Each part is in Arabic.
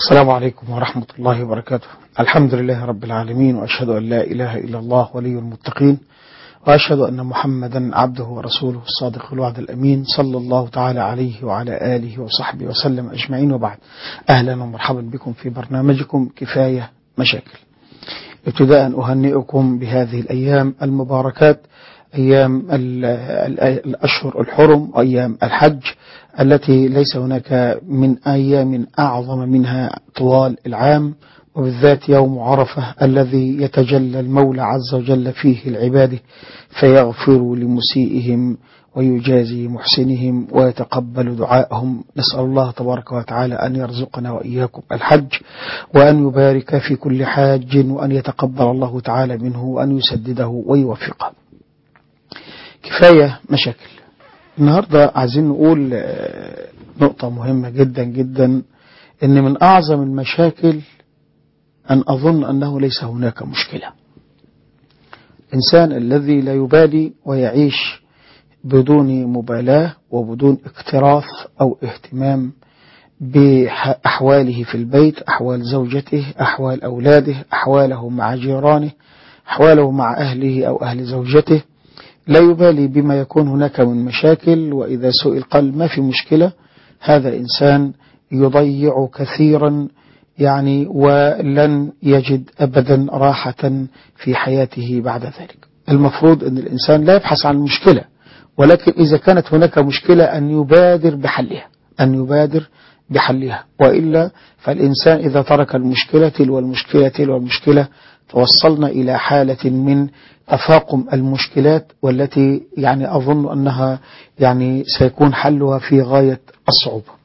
السلام عليكم ورحمة الله وبركاته. الحمد لله رب العالمين، وأشهد أن لا إله إلا الله ولي المتقين، وأشهد أن محمدا عبده ورسوله الصادق الوعد الأمين، صلى الله تعالى عليه وعلى آله وصحبه وسلم أجمعين، وبعد. أهلا ومرحبا بكم في برنامجكم كفاية مشاكل. ابتداء أهنئكم بهذه الأيام المباركات، أيام الأشهر الحرم وأيام الحج، التي ليس هناك من أيام أعظم منها طوال العام، وبالذات يوم عرفة الذي يتجلى المولى عز وجل فيه لعباده فيغفر لمسيئهم ويجازي محسنهم ويتقبل دعاءهم. نسأل الله تبارك وتعالى أن يرزقنا وإياكم الحج، وأن يبارك في كل حاج، وأن يتقبل الله تعالى منه، وأن يسدده ويوفقه. كفاية مشاكل. النهاردة عايزين نقول نقطة مهمة جدا جدا، إن من أعظم المشاكل أن أظن أنه ليس هناك مشكلة. الإنسان الذي لا يبالي ويعيش بدون مبالاة وبدون اكتراث أو اهتمام بأحواله في البيت، أحوال زوجته، أحوال أولاده، أحواله مع جيرانه، أحواله مع أهله أو أهل زوجته، لا يبالي بما يكون هناك من مشاكل، وإذا سئل قال ما في مشكلة، هذا الإنسان يضيع كثيرا ولن يجد أبدا راحة في حياته بعد ذلك. المفروض أن الإنسان لا يبحث عن مشكلة، ولكن إذا كانت هناك مشكلة أن يبادر بحلها، وإلا فالإنسان إذا ترك المشكلة تلو المشكلة توصلنا إلى حالة من تفاقم المشكلات، والتي أظن أنها سيكون حلها في غاية الصعوبة.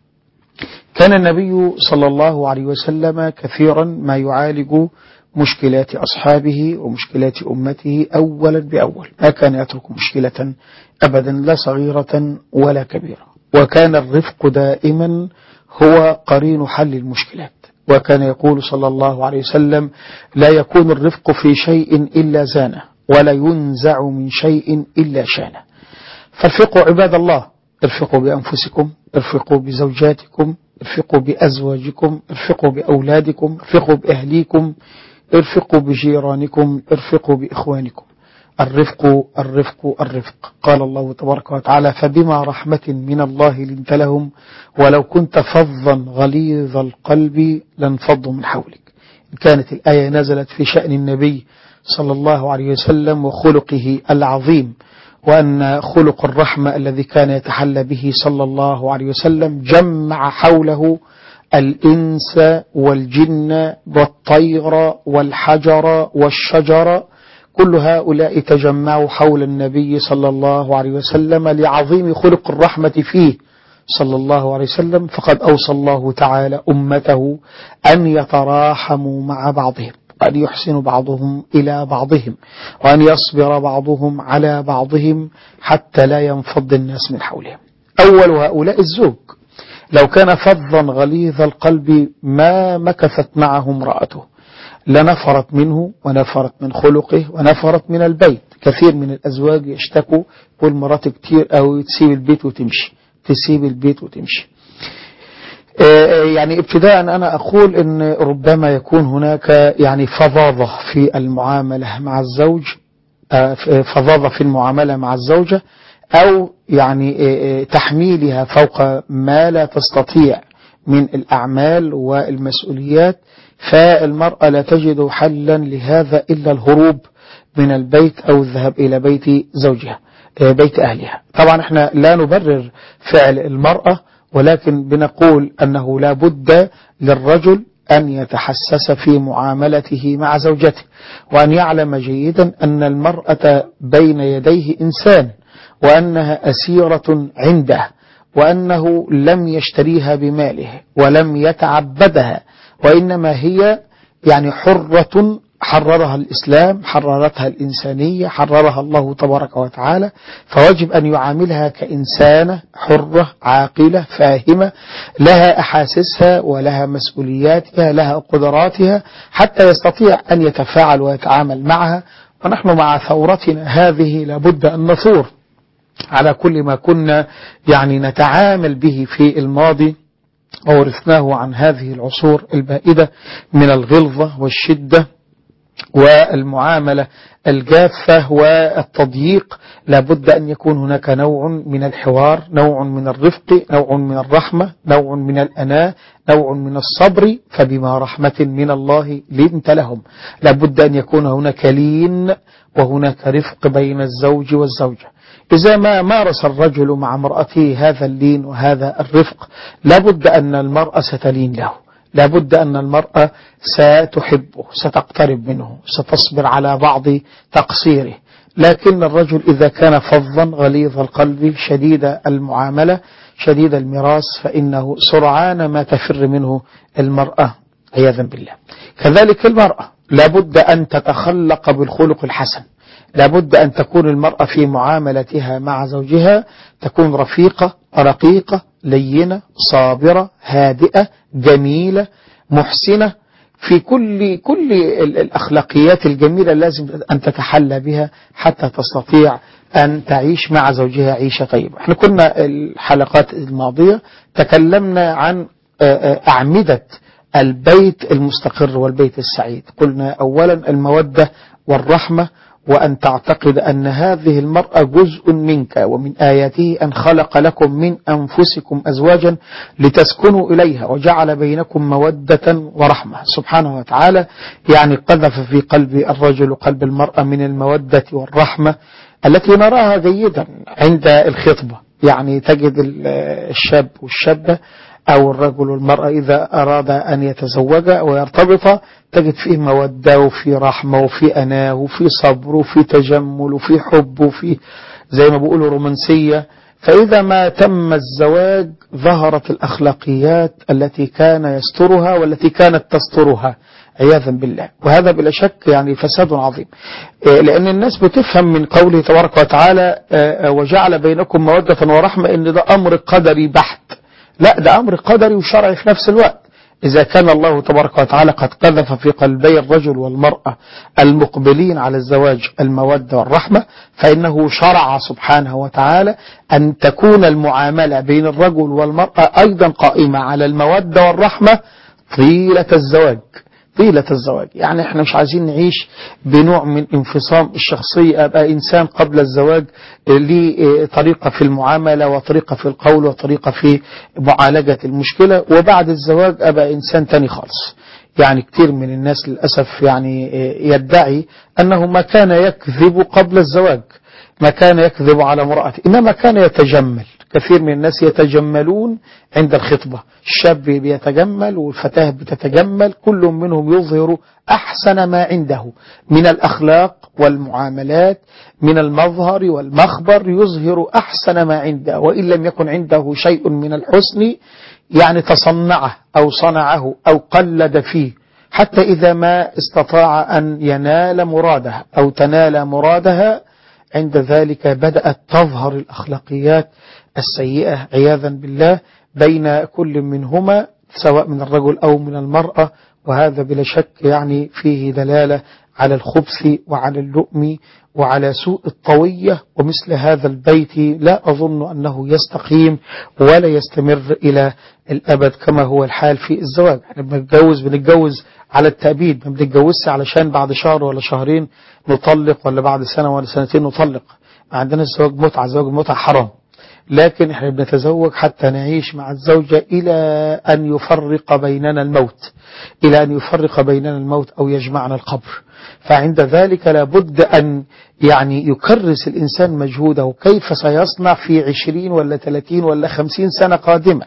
كان النبي صلى الله عليه وسلم كثيرا ما يعالج مشكلات أصحابه ومشكلات أمته أولا بأول، ما كان يترك مشكلة أبدا، لا صغيرة ولا كبيرة، وكان الرفق دائما هو قرين حل المشكلات. وكان يقول صلى الله عليه وسلم: لا يكون الرفق في شيء إلا زانه، ولا ينزع من شيء إلا شانه. فارفقوا عباد الله، ارفقوا بأنفسكم، ارفقوا بزوجاتكم، ارفقوا بأزواجكم، ارفقوا بأولادكم، ارفقوا بأهليكم، ارفقوا بجيرانكم، ارفقوا بإخوانكم. الرفق الرفق الرفق. قال الله تبارك وتعالى: فبما رحمة من الله لنت لهم ولو كنت فظا غليظ القلب لانفضوا من حولك. كانت الآية نزلت في شأن النبي صلى الله عليه وسلم وخلقه العظيم، وأن خلق الرحمة الذي كان يتحلى به صلى الله عليه وسلم جمع حوله الإنس والجن والطير والحجر والشجر، كل هؤلاء تجمعوا حول النبي صلى الله عليه وسلم لعظيم خلق الرحمة فيه صلى الله عليه وسلم. فقد أوصى الله تعالى أمته أن يتراحموا مع بعضهم، وأن يحسن بعضهم إلى بعضهم، وأن يصبر بعضهم على بعضهم حتى لا ينفض الناس من حولهم. أول هؤلاء الزوج، لو كان فظا غليظ القلب ما مكثت معه امرأته، لنفرت منه ونفرت من خلقه ونفرت من البيت. كثير من الأزواج يشتكوا والمرات كتير أو تسيب البيت وتمشي. ابتداء أنا أقول إن ربما يكون هناك فظاظة في المعاملة مع الزوج، فظاظة في المعاملة مع الزوجة، أو تحميلها فوق ما لا تستطيع من الأعمال والمسؤوليات، فالمرأة لا تجد حلا لهذا إلا الهروب من البيت أو الذهاب إلى بيت زوجها، بيت أهلها. طبعا احنا لا نبرر فعل المرأة، ولكن بنقول أنه لا بد للرجل أن يتحسس في معاملته مع زوجته، وأن يعلم جيدا أن المرأة بين يديه إنسان، وأنها أسيرة عنده، وأنه لم يشتريها بماله ولم يتعبدها، وإنما هي حرة حررها الإسلام، حررتها الإنسانية، حررها الله تبارك وتعالى. فواجب أن يعاملها كإنسانة حرة عاقلة فاهمة، لها أحاسيسها ولها مسؤولياتها، لها قدراتها، حتى يستطيع أن يتفاعل ويتعامل معها. ونحن مع ثورتنا هذه لابد أن نثور على كل ما كنا نتعامل به في الماضي وورثناه عن هذه العصور البائدة من الغلظة والشدة والمعاملة الجافة والتضييق. لابد أن يكون هناك نوع من الحوار، نوع من الرفق، نوع من الرحمة، نوع من الأناة، نوع من الصبر. فبما رحمة من الله لنت لهم. لابد أن يكون هناك لين وهناك رفق بين الزوج والزوجة. إذا ما مارس الرجل مع امرأته هذا اللين وهذا الرفق لابد أن المرأة ستلين له، لابد أن المرأة ستحبه، ستقترب منه، ستصبر على بعض تقصيره. لكن الرجل إذا كان فظا غليظ القلب شديد المعاملة شديد المراس فإنه سرعان ما تفر منه المرأة عياذا بالله. كذلك المرأة لابد أن تتخلق بالخلق الحسن، لابد أن تكون المرأة في معاملتها مع زوجها تكون رفيقة رقيقة لينة صابرة هادئة جميلة محسنة، في كل الأخلاقيات الجميلة لازم أن تتحلى بها حتى تستطيع أن تعيش مع زوجها عيشة طيبة. احنا كنا الحلقات الماضية تكلمنا عن أعمدة البيت المستقر والبيت السعيد. قلنا أولا المودة والرحمة، وأن تعتقد أن هذه المرأة جزء منك، ومن آياته أن خلق لكم من أنفسكم أزواجا لتسكنوا إليها وجعل بينكم مودة ورحمة. سبحانه وتعالى يعني قذف في قلب الرجل وقلب المرأة من المودة والرحمة التي نراها جيدا عند الخطبة. يعني تجد الشاب والشابة أو الرجل والمرأة إذا أراد أن يتزوج ويرتبط تجد فيه مودة وفي رحمة وفي أناه وفي صبر وفي تجمل وفي حب وفي زي ما بيقولوا رومانسية. فإذا ما تم الزواج ظهرت الأخلاقيات التي كان يسترها والتي كانت تسترها عياذا بالله. وهذا بلا شك يعني فساد عظيم، لأن الناس بتفهم من قوله تبارك وتعالى وجعل بينكم مودة ورحمة إن ده أمر قدري بحت. لا، ده أمر قدري وشرعي في نفس الوقت. إذا كان الله تبارك وتعالى قد قذف في قلبي الرجل والمرأة المقبلين على الزواج المودة والرحمة، فإنه شرع سبحانه وتعالى أن تكون المعاملة بين الرجل والمرأة أيضا قائمة على المودة والرحمة طيلة الزواج. طيلة الزواج يعني احنا مش عايزين نعيش بنوع من انفصام الشخصية. أبقى إنسان قبل الزواج ليه طريقة في المعاملة وطريقة في القول وطريقة في معالجة المشكلة، وبعد الزواج أبقى إنسان تاني خالص. يعني كتير من الناس للأسف يعني يدعي أنه ما كان يكذب قبل الزواج، ما كان يكذب على امرأته، إنما كان يتجمل. كثير من الناس يتجملون عند الخطبة، الشاب بيتجمل والفتاة بتتجمل، كل منهم يظهر أحسن ما عنده من الأخلاق والمعاملات، من المظهر والمخبر، يظهر أحسن ما عنده، وإن لم يكن عنده شيء من الحسن يعني تصنعه أو صنعه أو قلد فيه، حتى إذا ما استطاع أن ينال مرادها أو تنال مرادها عند ذلك بدأت تظهر الأخلاقيات السيئة عياذا بالله بين كل منهما سواء من الرجل أو من المرأة. وهذا بلا شك يعني فيه دلالة على الخبث وعلى اللؤم وعلى سوء الطوية. ومثل هذا البيت لا أظن أنه يستقيم ولا يستمر إلى الأبد كما هو الحال في الزواج. احنا بنتجوز على التأبيد، ما بنتجوزش علشان بعد شهر ولا شهرين نطلق ولا بعد سنة ولا سنتين نطلق. ما عندنا الزواج متعة، زواج المتعة حرام، لكن احنا بنتزوج حتى نعيش مع الزوجة إلى أن يفرق بيننا الموت، إلى أن يفرق بيننا الموت أو يجمعنا القبر. فعند ذلك لابد أن يعني يكرس الإنسان مجهوده كيف سيصنع في 20 ولا 30 ولا 50 سنة قادمة،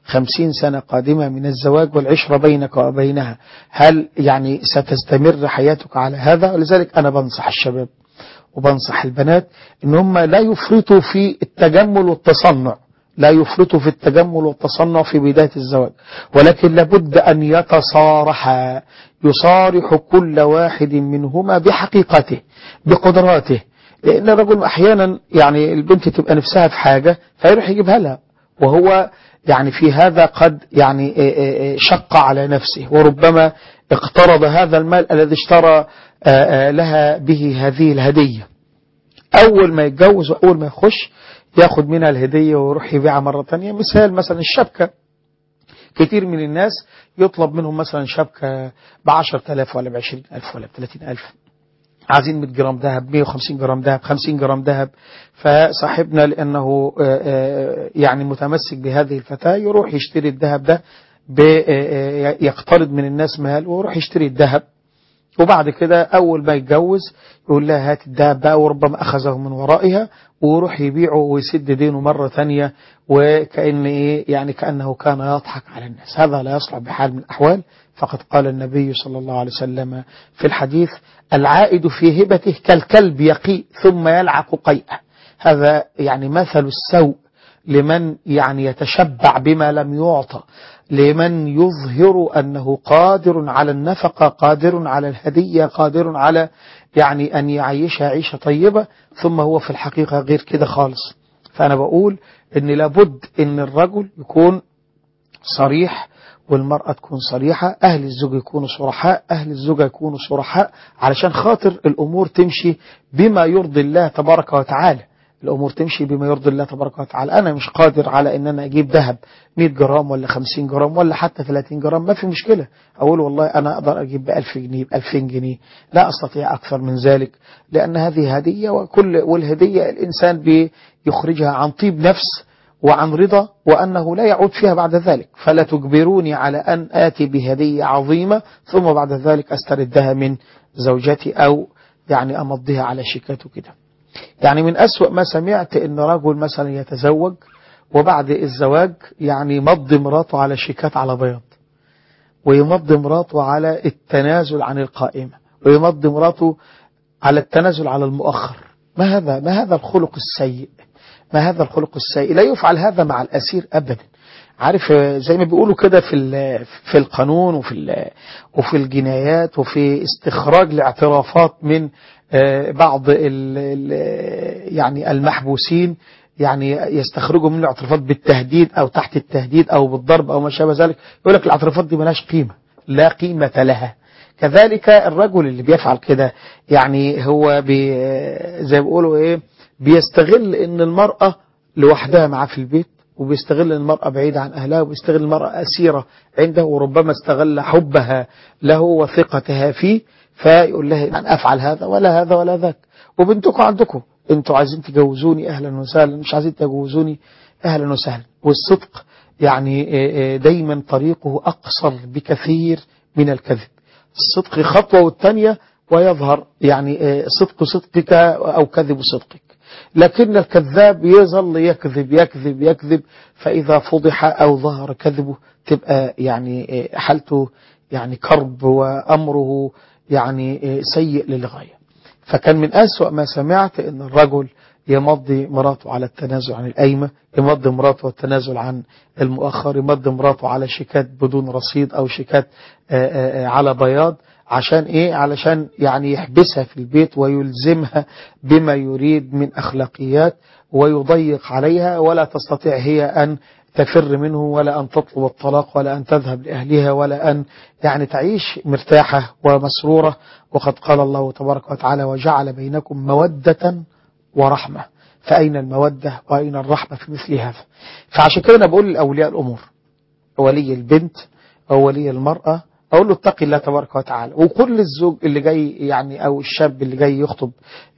50 سنة قادمة من الزواج والعشرة بينك وبينها. هل يعني ستستمر حياتك على هذا؟ ولذلك أنا بنصح الشباب وبنصح البنات إن هم لا يفرطوا في التجمل والتصنع، لا يفرطوا في التجمل والتصنع في بداية الزواج، ولكن لابد أن يتصارحا، يصارح كل واحد منهما بحقيقته بقدراته. لأن الرجل أحيانا يعني البنت تبقى نفسها في حاجة فيروح يجيبها لها، وهو يعني في هذا قد يعني شق على نفسه، وربما اقترض هذا المال الذي اشترى لها به هذه الهدية. أول ما يتجوز وأول ما يخش ياخد منها الهدية ويروح يبيعها مرة تانية. مثال مثلا الشبكة، كتير من الناس يطلب منهم مثلا شبكة ب10,000 ولا ب20,000 ولا ب30,000، عايزين 100 جرام ذهب، 150 جرام ذهب، 50 جرام ذهب. فصاحبنا لأنه يعني متمسك بهذه الفتاة يروح يشتري الذهب ده، يقترض من الناس مال ويروح يشتري الذهب، وبعد كده أول ما يتجوز يقول لها هات الذهب بقى، وربما أخذه من ورائها ويروح يبيعه ويسد دينه مرة ثانية، وكأن يعني كأنه كان يضحك على الناس. هذا لا يصلح بحال من الأحوال. فقد قال النبي صلى الله عليه وسلم في الحديث: العائد في هبته كالكلب يقيء ثم يلعق قيئا. هذا يعني مثل السوء لمن يعني يتشبع بما لم يعطى، لمن يظهر أنه قادر على النفقة، قادر على الهدية، قادر على يعني أن يعيشها عيشة طيبة، ثم هو في الحقيقة غير كده خالص. فأنا بقول إن لابد إن الرجل يكون صريح والمرأة تكون صريحة، أهل الزوج يكونوا صرحاء، أهل الزوجة يكونوا صرحاء، علشان خاطر الأمور تمشي بما يرضي الله تبارك وتعالى. الأمور تمشي بما يرضي الله تبارك وتعالى. أنا مش قادر على أن أنا أجيب ذهب 100 جرام ولا 50 جرام ولا حتى 30 جرام، ما في مشكلة. أقول والله أنا أقدر أجيب ب1000 جنيه ب2000 جنيه، لا أستطيع أكثر من ذلك، لأن هذه هدية، والهدية الإنسان بيخرجها عن طيب نفس وعن رضا، وأنه لا يعود فيها بعد ذلك. فلا تجبروني على أن آتي بهدية عظيمة ثم بعد ذلك أستردها من زوجتي، أو يعني أمضيها على شيكات كده. يعني من أسوأ ما سمعت إن رجل مثلا يتزوج وبعد الزواج يعني يمضي مراته على شيكات على بياض، ويمضي مراته على التنازل عن القائمة، ويمضي مراته على التنازل على المؤخر. ما هذا الخلق السيء؟ ما هذا الخلق السيء؟ لا يفعل هذا مع الأسير أبدا. عارف زي ما بيقولوا كده في القانون وفي الجنايات وفي استخراج الاعترافات من بعض يعني المحبوسين، يعني يستخرجوا من الاعترافات بالتهديد أو تحت التهديد أو بالضرب أو ما شابه ذلك، يقول لك الاعترافات دي ملهاش قيمة، لا قيمة لها. كذلك الرجل اللي بيفعل كده يعني هو زي ما بيقولوا ايه، بيستغل ان المرأة لوحدها معاه في البيت، وبيستغل ان المرأة بعيدة عن اهلها، وبيستغل المرأة اسيرة عنده، وربما استغل حبها له وثقتها فيه، فيقول لها يعني افعل هذا ولا هذا ولا ذاك، وبنتكم عندكم، انتوا عايزين تجوزوني اهلا وسهلا، مش عايزين تجوزوني اهلا وسهلا. والصدق يعني دايما طريقه اقصر بكثير من الكذب. الصدق خطوة والثانية ويظهر يعني صدق صدقك أو كذب صدقك، لكن الكذاب يظل يكذب يكذب يكذب، فإذا فضح أو ظهر كذبه تبقى يعني حالته يعني كرب، وأمره يعني سيء للغاية. فكان من أسوأ ما سمعت أن الرجل يمضي مراته على التنازل عن القايمة، يمضي مراته التنازل عن المؤخر، يمضي مراته على شيكات بدون رصيد أو شيكات على بياض. عشان إيه؟ علشان يعني يحبسها في البيت ويلزمها بما يريد من أخلاقيات، ويضيق عليها، ولا تستطيع هي أن تفر منه، ولا أن تطلب الطلاق، ولا أن تذهب لأهلها، ولا أن يعني تعيش مرتاحة ومسرورة. وقد قال الله تبارك وتعالى: وجعل بينكم مودة ورحمة. فأين المودة وأين الرحمة في مثل هذا؟ فعشان كده أنا بقول لأولياء الأمور، ولي البنت أو ولي المرأة، أقول له اتقي الله تبارك وتعالى. وكل الزوج اللي جاي يعني أو الشاب اللي جاي يخطب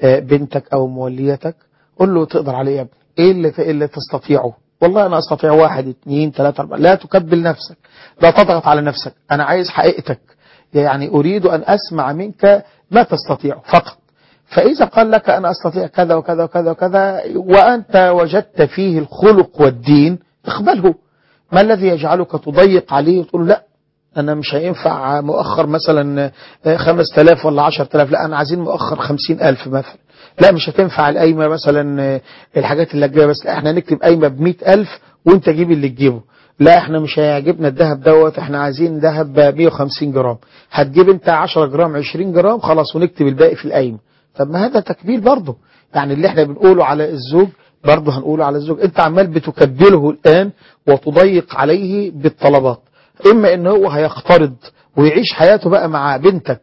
بنتك أو موليتك، قل له تقدر عليه يا ابني، إيه اللي تستطيعه؟ والله أنا أستطيع 1 2 3 4. لا تكبل نفسك، لا تضغط على نفسك، أنا عايز حقيقتك، يعني أريد أن أسمع منك ما تستطيع فقط. فإذا قال لك أنا أستطيع كذا وكذا وكذا وكذا، وأنت وجدت فيه الخلق والدين، اقبله. ما الذي يجعلك تضيق عليه وتقول لا أنا مش هينفع مؤخر مثلا 5000 ولا 10000، لا أنا عايزين مؤخر 50,000 مثلا، لا مش هتنفع القايمة مثلا الحاجات اللي جايه، بس لا احنا نكتب قايمة ب100,000 وانت جيب اللي تجيبه، لا احنا مش هيعجبنا الذهب دوت، احنا عايزين ذهب ب 150 جرام، هتجيب انت 10 جرام 20 جرام خلاص، ونكتب الباقي في القايمة. طب ما هذا تكبير برضه، يعني اللي احنا بنقوله على الزوج برضه هنقوله على الزوج. انت عمال بتكبله الآن وتضيق عليه بالطلبات، اما ان هو هيقترض ويعيش حياته بقى مع بنتك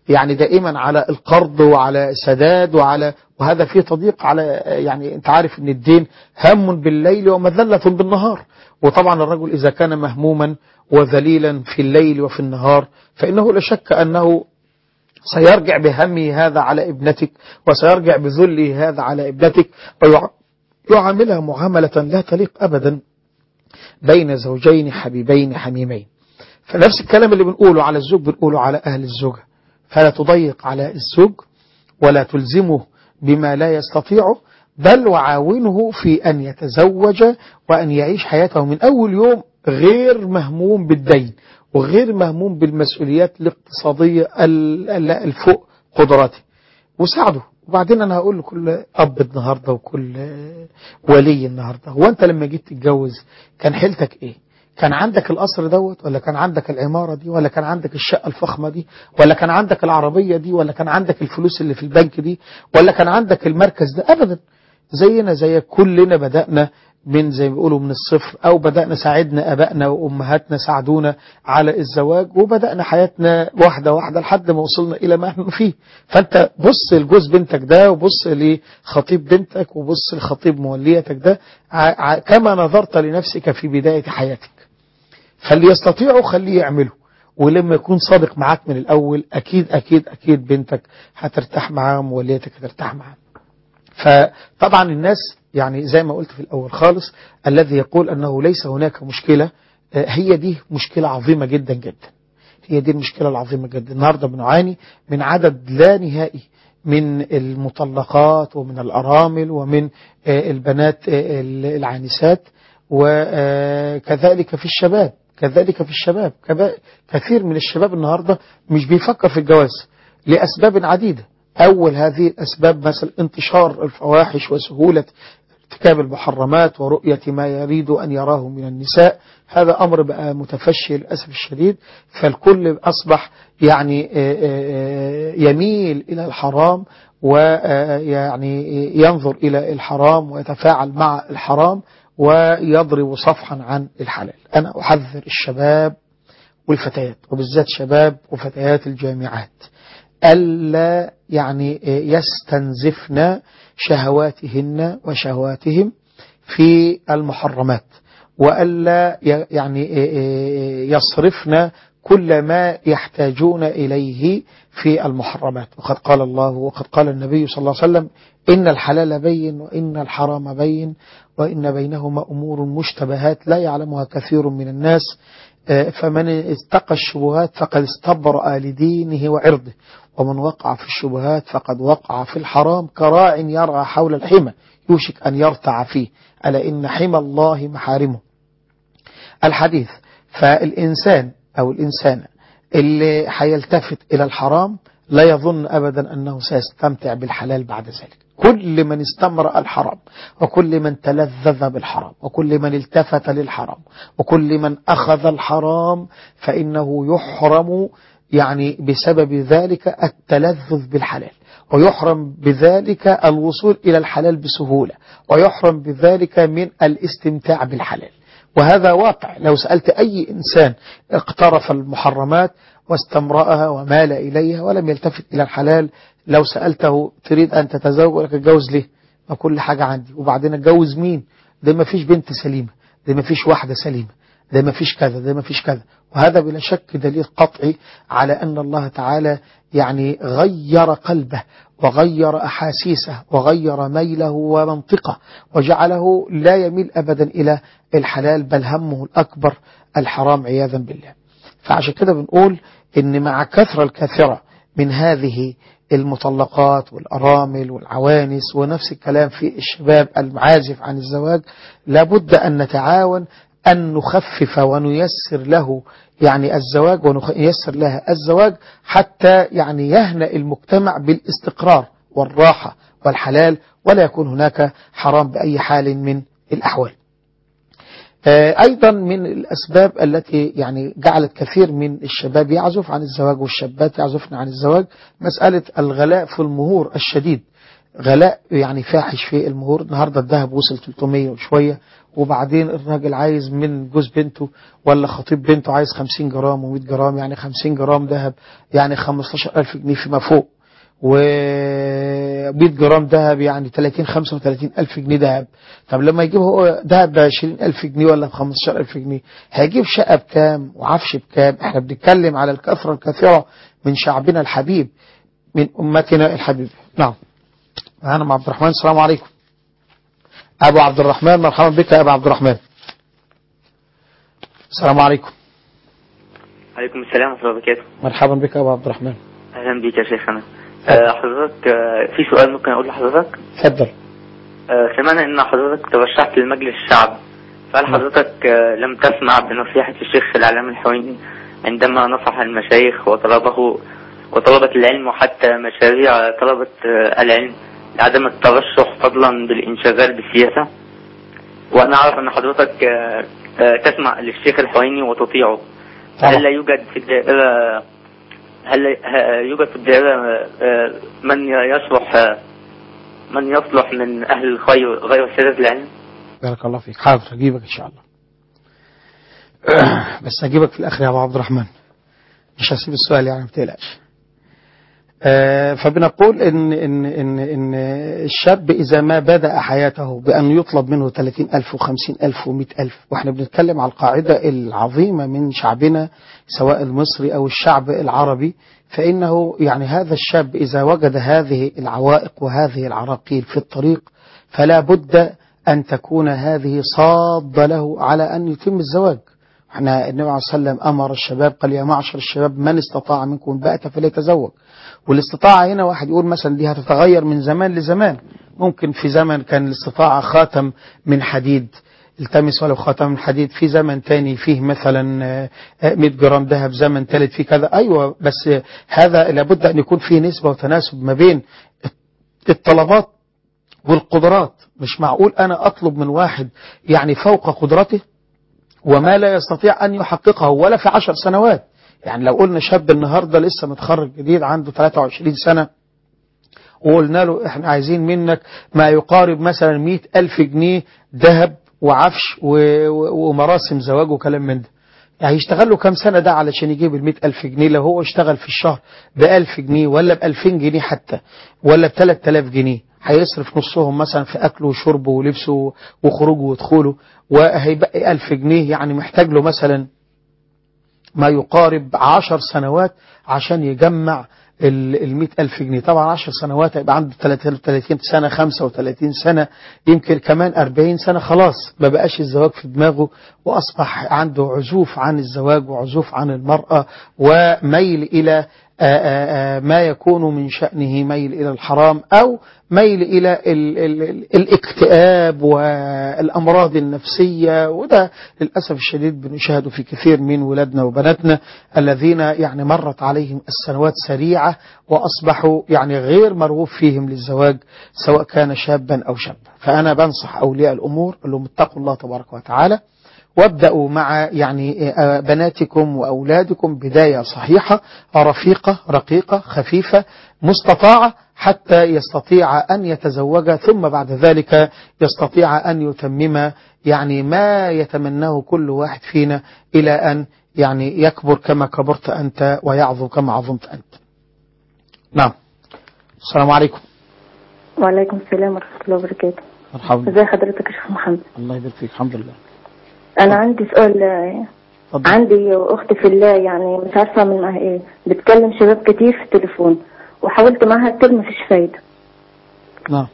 يعني دائما على القرض وعلى سداد وهذا فيه تضييق على، يعني أنت عارف أن الدين هم بالليل ومذلة بالنهار. وطبعا الرجل إذا كان مهموما وذليلا في الليل وفي النهار فإنه لا شك أنه سيرجع بهمه هذا على ابنتك، وسيرجع بذله هذا على ابنتك، ويعاملها معاملة لا تليق أبدا بين زوجين حبيبين حميمين. فنفس الكلام اللي بنقوله على الزوج بنقوله على أهل الزوجة، فلا تضيق على الزوج ولا تلزمه بما لا يستطيعه، بل وعاونه في أن يتزوج وأن يعيش حياته من أول يوم غير مهموم بالدين وغير مهموم بالمسؤوليات الاقتصادية الفوق قدراته، وساعده. وبعدين أنا هقول لكل أب النهاردة وكل ولي النهاردة، هو أنت لما جيت تتجوز كان حيلتك إيه؟ كان عندك القصر دوت، ولا كان عندك العمارة دي، ولا كان عندك الشقة الفخمة دي، ولا كان عندك العربية دي، ولا كان عندك الفلوس اللي في البنك دي، ولا كان عندك المركز ده؟ أبدا. زينا زي كلنا بدأنا من زي ما بيقولوا من الصفر، أو بدأنا ساعدنا أبائنا وأمهاتنا ساعدونا على الزواج، وبدأنا حياتنا واحدة واحدة لحد ما وصلنا إلى ما احنا فيه. فأنت بص لجوز بنتك ده، وبص لخطيب بنتك، وبص لخطيب موليتك ده كما نظرت لنفسك في بداية حياتك. فاللي يستطيعه خليه يعمله، ولما يكون صادق معاك من الأول أكيد أكيد أكيد بنتك هترتاح معاه وموليتك هترتاح معاه. فطبعا الناس يعني زي ما قلت في الأول خالص، الذي يقول أنه ليس هناك مشكلة، هي دي مشكلة عظيمة جدا جدا، هي دي المشكلة العظيمة جدا. النهاردة بنعاني من عدد لا نهائي من المطلقات ومن الأرامل ومن البنات العانسات، وكذلك في الشباب، كثير من الشباب النهاردة مش بيفكر في الجواز لأسباب عديدة. أول هذه الأسباب مثل انتشار الفواحش وسهولة ارتكاب المحرمات ورؤية ما يريد أن يراه من النساء. هذا أمر بقى متفشي للأسف الشديد، فالكل أصبح يعني يميل إلى الحرام، ويعني ينظر إلى الحرام ويتفاعل مع الحرام ويضرب صفحا عن الحلال. أنا أحذر الشباب والفتيات، وبالذات شباب وفتيات الجامعات، ألا يعني يستنزفن شهواتهن وشهواتهم في المحرمات، وألا يعني يصرفن كل ما يحتاجون إليه في المحرمات. وقد قال الله وقد قال النبي صلى الله عليه وسلم: إن الحلال بين وإن الحرام بين وإن بينهما أمور مشتبهات لا يعلمها كثير من الناس، فمن اتقى الشبهات فقد استبرأ لدينه وعرضه، ومن وقع في الشبهات فقد وقع في الحرام كراع يرعى حول الحمى يوشك أن يرتع فيه، ألا إن حمى الله محارمه. الحديث. فالإنسان أو الإنسان اللي هيلتفت إلى الحرام لا يظن أبدا أنه سيستمتع بالحلال بعد ذلك. كل من استمرأ الحرام، وكل من تلذذ بالحرام، وكل من التفت للحرام، وكل من أخذ الحرام فإنه يحرم يعني بسبب ذلك التلذذ بالحلال، ويحرم بذلك الوصول إلى الحلال بسهولة، ويحرم بذلك من الاستمتاع بالحلال. وهذا واقع. لو سألت أي إنسان اقترف المحرمات واستمرأها ومال إليها ولم يلتفت إلى الحلال، لو سألته تريد أن تتزوج، لك اتجوز ليه؟ ما كل حاجة عندي، وبعدين اتجوز مين؟ ده ما فيش بنت سليمة، ده ما فيش واحدة سليمة، ده ما فيش كذا، ده ما فيش كذا. وهذا بلا شك دليل قطعي على أن الله تعالى يعني غير قلبه وغير أحاسيسه وغير ميله ومنطقه، وجعله لا يميل أبدا إلى الحلال، بل همه الأكبر الحرام عياذا بالله. فعشان كده بنقول إن مع كثرة الكثرة من هذه المطلقات والأرامل والعوانس، ونفس الكلام في الشباب المعازف عن الزواج، لابد أن نتعاون أن نخفف ونيسر له يعني الزواج، ونيسر لها الزواج، حتى يعني يهنأ المجتمع بالاستقرار والراحة والحلال، ولا يكون هناك حرام بأي حال من الأحوال. أيضا من الأسباب التي يعني جعلت كثير من الشباب يعزف عن الزواج والشابات يعزفن عن الزواج مسألة الغلاء في المهور الشديد. غلاء يعني فاحش في المهور. النهاردة الذهب وصل 300 وشوية، وبعدين الراجل عايز من جوز بنته ولا خطيب بنته عايز 50 جرام و100 جرام، يعني 50 جرام ذهب يعني 15,000 جنيه فيما فوق، و100 جرام ذهب يعني 35 ألف جنيه ذهب. طب لما يجيب هو ذهب ب 20,000 جنيه ولا ب 15,000 جنيه هيجيب شقة بكام وعفش بكام؟ احنا بنتكلم على الكثرة الكثيرة من شعبنا الحبيب، من أمتنا الحبيب. نعم، أنا مع عبد الرحمن. السلام عليكم أبو عبد الرحمن، مرحبا بك يا أبو عبد الرحمن. السلام عليكم. عليكم السلام ورحمة الله وبركاته. مرحبا بك يا أبو عبد الرحمن. أهلا بك يا شيخنا. حضرتك في سؤال ممكن أقول لحضرتك؟ تفضل. سمعنا إن حضرتك ترشحت لمجلس الشعب، فهل حضرتك لم تسمع بنصيحة الشيخ العلامة الحويني عندما نصح المشايخ وطلبة العلم وحتى مشاريع طلبة العلم لعدم الترشح فضلا بالانشغال بالسياسة؟ وأنا أعرف أن حضرتك تسمع للشيخ الحويني وتطيعه، هل لا يوجد في الدائرة من يصلح من أهل الخير غير سادة العلم؟ بارك الله فيك. حاضر أجيبك إن شاء الله، بس أجيبك في الآخر يا أبو عبد الرحمن، مش هسيب السؤال يعني، ما تقلقش. فبنقول إن الشاب إذا ما بدأ حياته بأن يطلب منه 30,000 و50,000 و100,000، وإحنا بنتكلم على القاعدة العظيمة من شعبنا سواء المصري أو الشعب العربي، فإنه يعني هذا الشاب إذا وجد هذه العوائق وهذه العراقيل في الطريق فلا بد أن تكون هذه صادة له على أن يتم الزواج. احنا النبي عليه الصلاة والسلام أمر الشباب قال يا معشر الشباب من استطاع منكم الباءة فليتزوج. والاستطاعة هنا واحد يقول مثلا دي هتتغير من زمان لزمان، ممكن في زمن كان الاستطاعة خاتم من حديد التمس ولو خاتم من حديد، في زمن تاني فيه مثلا 100 جرام ذهب، زمن ثالث فيه كذا. أيوة، بس هذا لابد أن يكون فيه نسبة وتناسب ما بين الطلبات والقدرات. مش معقول أنا أطلب من واحد يعني فوق قدرته وما لا يستطيع أن يحققه ولا في 10 سنوات. يعني لو قلنا شاب النهاردة لسه متخرج جديد عنده 23 سنة وقلنا له احنا عايزين منك ما يقارب مثلا 100,000 جنيه ذهب وعفش ومراسم زواج وكلام من ده، يعني يشتغل له كام سنة ده علشان يجيب 100,000 جنيه؟ لو هو اشتغل في الشهر ب1000 جنيه ولا ب2000 جنيه حتى ولا ب3000 جنيه هيصرف نصهم مثلا في أكله وشربه ولبسه وخروجه ودخوله، وهيبقى 1000 جنيه، يعني محتاج له مثلا ما يقارب 10 سنوات عشان يجمع 100,000 جنيه. طبعا 10 سنوات هيبقى عنده 30 سنة 35 سنة يمكن كمان 40 سنة، خلاص ما بقاش الزواج في دماغه وأصبح عنده عزوف عن الزواج وعزوف عن المرأة وميل إلى ما يكون من شأنه ميل إلى الحرام أو ميل إلى الاكتئاب والأمراض النفسية. وده للأسف الشديد بنشاهده في كثير من ولادنا وبناتنا الذين يعني مرت عليهم السنوات سريعة وأصبحوا يعني غير مرغوب فيهم للزواج سواء كان شابا أو شابة. فأنا بنصح أولياء الأمور اللي اتقوا الله تبارك وتعالى وابدأوا مع يعني بناتكم وأولادكم بداية صحيحة رفيقة رقيقة خفيفة مستطاعة حتى يستطيع أن يتزوج، ثم بعد ذلك يستطيع أن يتمم يعني ما يتمناه كل واحد فينا إلى أن يعني يكبر كما كبرت أنت ويعظم كما عظمت أنت. نعم. السلام عليكم. وعليكم السلام ورحمة الله وبركاته. مرحبا. ازي حضرتك يا شيخ محمد؟ الله يبارك فيك. الحمد لله. أنا عندي سؤال. عندي أختي في الله يعني مش عارفة أعمل معاها إيه، بتكلم شباب كتير في التليفون وحاولت معاها كتير مفيش فايدة. نعم.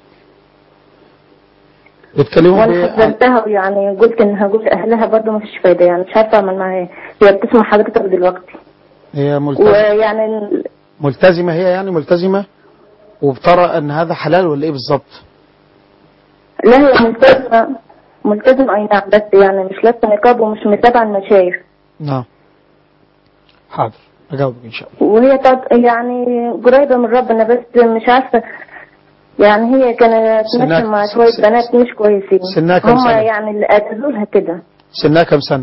بتكلموا وانا حذرتها ويعني قلت انها قلت اهلها برضه مفيش فايدة، يعني مش عارفة اعمل معاها ايه. هي بتسمع حضرتك دلوقتي. هي ملتزمة ويعني ملتزمة، هي يعني ملتزمة وبترى ان هذا حلال ولا ايه بالظبط؟ لا هي ملتزمة اي نعم، بس يعني مش لابسة نقاب ومش متابعة المشايخ. نعم. حاضر اجاوبك ان شاء الله. وهي يعني قريبة من ربنا بس مش عارفة، يعني هي كانت ماشية مع شوية بنات مش كويسين. سنها كم سنة؟ هم يعني اللي قتلوا لها كده. سنها كم سنة؟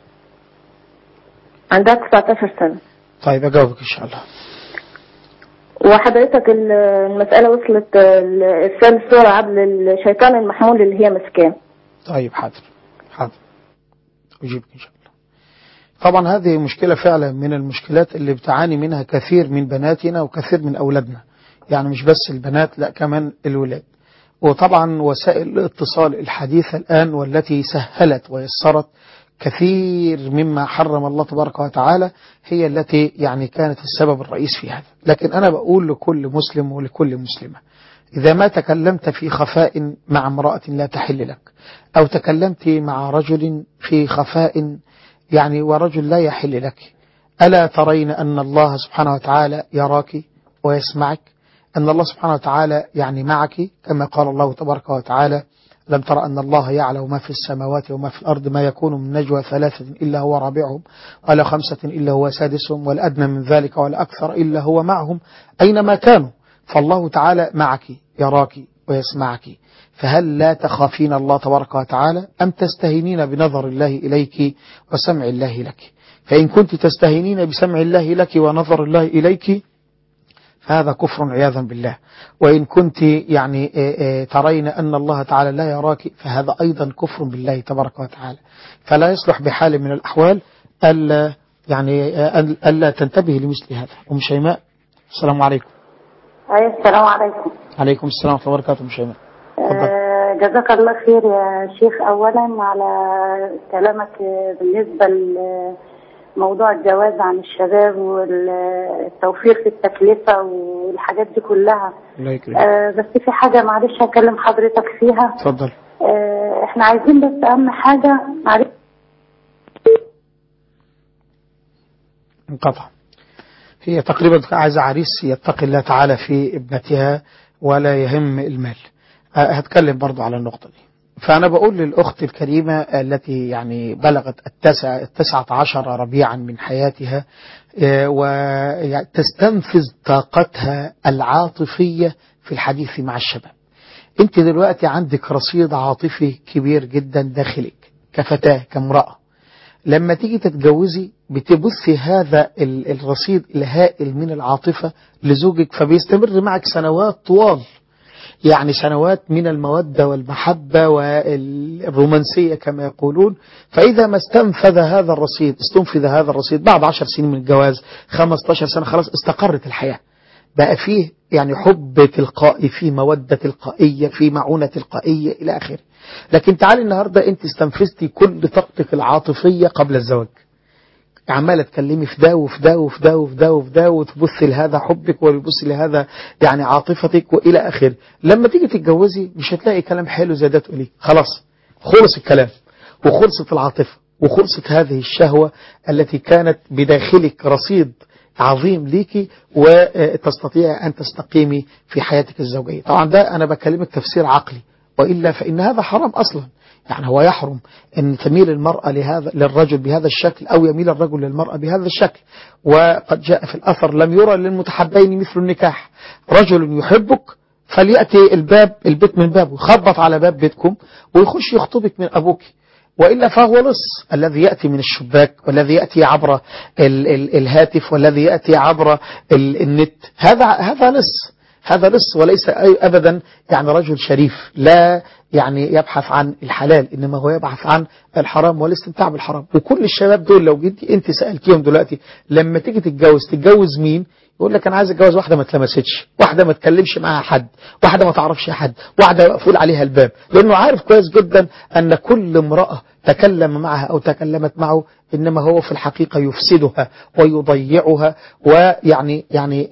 عندها 19 سنة. طيب اجاوبك ان شاء الله. وحضرتك المسألة وصلت إرسال الصورة عبر الشيطان المحمول اللي هي مسكان. طيب حاضر أجيبك إن شاء الله. طبعا هذه مشكلة فعلا من المشكلات اللي بتعاني منها كثير من بناتنا وكثير من أولادنا، يعني مش بس البنات لا كمان الولاد. وطبعا وسائل الاتصال الحديثة الآن والتي سهلت ويسرت كثير مما حرم الله تبارك وتعالى هي التي يعني كانت السبب الرئيس في هذا. لكن أنا بقول لكل مسلم ولكل مسلمة، إذا ما تكلمت في خفاء مع امرأة لا تحل لك، أو تكلمت مع رجل في خفاء يعني ورجل لا يحل لك، ألا ترين أن الله سبحانه وتعالى يراك ويسمعك، أن الله سبحانه وتعالى يعني معك، كما قال الله تبارك وتعالى: لم تر أن الله يعلم ما في السماوات وما في الأرض، ما يكون من نجوى ثلاثة إلا هو رابعهم ولا خمسة إلا هو سادسهم ولا أدنى من ذلك ولا أكثر إلا هو معهم أينما كانوا. فالله تعالى معك يراك ويسمعك، فهل لا تخافين الله تبارك وتعالى أم تستهينين بنظر الله إليك وسمع الله لك؟ فإن كنت تستهينين بسمع الله لك ونظر الله إليك فهذا كفر عياذا بالله، وإن كنت يعني ترين أن الله تعالى لا يراك فهذا أيضا كفر بالله تبارك وتعالى. فلا يصلح بحال من الأحوال ألا يعني ألا تنتبه لمثل هذا. أم شيماء السلام عليكم. السلام عليكم. عليكم السلام ورحمة الله وبركاته. أم شيماء جزاك الله خير يا شيخ أولا على كلامك بالنسبة موضوع الجواز عن الشباب والتوفير في التكلفة والحاجات دي كلها. بس في حاجة معلش هكلم حضرتك فيها. اتفضل. احنا عايزين بس أهم حاجة معلش. انقطع. هي تقريبا عايزة عريس يتقي الله تعالى في ابنتها ولا يهم المال. هتكلم برضو على النقطة دي. فأنا بقول للأخت الكريمة التي يعني بلغت 19 ربيعا من حياتها وتستنفذ طاقتها العاطفية في الحديث مع الشباب. أنت دلوقتي عندك رصيد عاطفي كبير جدا داخلك كفتاة كامرأة، لما تيجي تتجوزي بتبثي هذا الرصيد الهائل من العاطفة لزوجك، فبيستمر معك سنوات طوال، يعني سنوات من المودة والمحبة والرومانسية كما يقولون. فإذا ما استنفذ هذا الرصيد بعد 10 سنين من الجواز 15 سنة خلاص استقرت الحياة، بقى فيه يعني حب تلقائي، فيه مودة تلقائية، فيه معونة تلقائية إلى آخره. لكن تعالي النهاردة أنت استنفذتي كل طاقتك العاطفية قبل الزواج، عمالة تكلمي في ده وفي ده وفي ده وفي ده وفي ده، وتبث لهذا حبك وتبث لهذا يعني عاطفتك وإلى آخره. لما تيجي تتجوزي مش هتلاقي كلام حلو زي ده تقوليه، خلاص خلص الكلام وخلصت العاطفة وخلصت هذه الشهوة التي كانت بداخلك رصيد عظيم ليكي وتستطيع أن تستقيمي في حياتك الزوجية. طبعا ده أنا بكلمك تفسير عقلي، وإلا فإن هذا حرام أصلا. يعني هو يحرم أن تميل المرأة للرجل بهذا الشكل أو يميل الرجل للمرأة بهذا الشكل. وقد جاء في الأثر: لم يرى للمتحبين مثل النكاح، رجل يحبك فليأتي البيت من بابه، يخبط على باب بيتكم ويخش يخطبك من أبوك، وإلا فهو لص الذي يأتي من الشباك والذي يأتي عبر الهاتف والذي يأتي عبر النت. هذا لص وليس أبدا يعني رجل شريف لا يعني يبحث عن الحلال، إنما هو يبحث عن الحرام والاستمتاع بالحرام. وكل الشباب دول لو جيتي أنت سألتيهم دلوقتي لما تيجي تتجوز مين؟ يقول لك أنا عايز أتجوز واحدة ما تلمستش، واحدة ما تكلمش معها حد، واحدة ما تعرفش حد، واحدة مقفول عليها الباب، لأنه عارف كويس جدا أن كل امرأة تكلم معها أو تكلمت معه إنما هو في الحقيقة يفسدها ويضيعها ويعني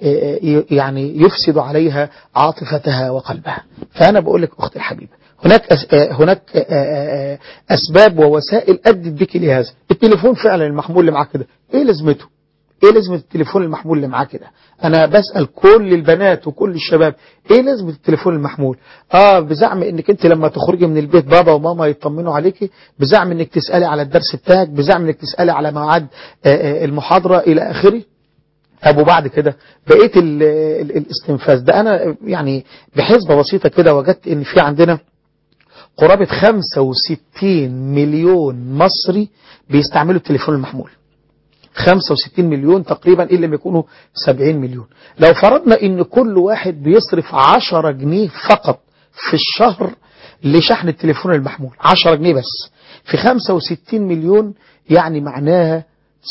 يفسد عليها عاطفتها وقلبها. فأنا بقول لك أختي الحبيبة، هناك أسباب ووسائل أدت بك لهذا. التليفون فعلا المحمول اللي معاك كده إيه لازمته؟ ايه لازمة التليفون المحمول اللي معاه كده؟ انا بسأل كل البنات وكل الشباب ايه لازمة التليفون المحمول؟ بزعم انك انت لما تخرجي من البيت بابا وماما يطمنوا عليكي، بزعم انك تسألي على الدرس بتاعك، بزعم انك تسألي على ميعاد المحاضرة الى اخره. طب وبعد كده بقيت الاستنفاذ ده. انا يعني بحسبة بسيطة كده وجدت ان في عندنا قرابة 65 مليون مصري بيستعملوا التليفون المحمول. 65 مليون تقريبا إن لم يكونوا 70 مليون. لو فرضنا إن كل واحد بيصرف 10 جنيه فقط في الشهر لشحن التليفون المحمول، 10 جنيه بس في 65 مليون، يعني معناها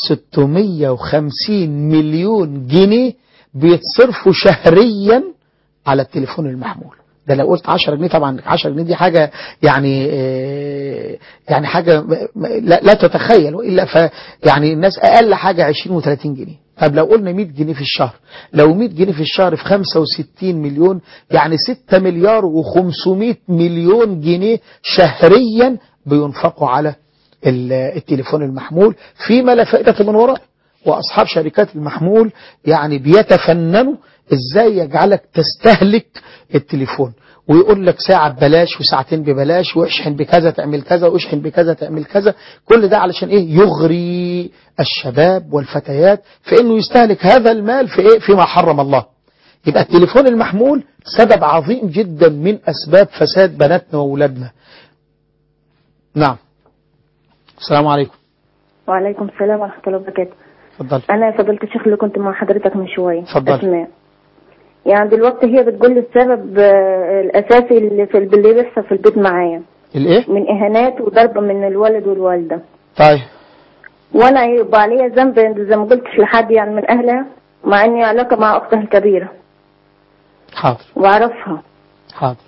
650 مليون جنيه بيتصرفوا شهريا على التليفون المحمول. ده لو قلت 10 جنيه، طبعا 10 جنيه دي حاجة يعني حاجة لا تتخيل، وإلا يعني الناس أقل حاجة 20 و30 جنيه. طب لو قلنا 100 جنيه في الشهر، لو 100 جنيه في الشهر في 65 مليون، يعني 6 مليار و500 مليون جنيه شهريا بينفقوا على التليفون المحمول، فيما لا فائدة من وراء. وأصحاب شركات المحمول يعني بيتفننوا إزاي يجعلك تستهلك التليفون، ويقول لك ساعة ببلاش وساعتين ببلاش، واشحن بكذا تعمل كذا، واشحن بكذا تعمل كذا. كل ده علشان إيه؟ يغري الشباب والفتيات في إنه يستهلك هذا المال في إيه؟ فيما حرم الله. يبقى التليفون المحمول سبب عظيم جدا من أسباب فساد بناتنا وأولادنا. نعم. السلام عليكم. وعليكم السلام ورحمة الله وبركاته. اتفضل. أنا فضلت الشيخ اللي كنت مع حضرتك من شوية. اتفضل. أسماء. يعني دلوقتي هي بتقول لي السبب الأساسي اللي بيحصل في البيت معايا الإيه؟ من إهانات وضرب من الولد والوالدة. طيب. وأنا يبقى عليا ذنب زي ما قلتش لحد يعني من أهلها، مع إني علاقة مع أختها الكبيرة. حاضر. وأعرفها. حاضر.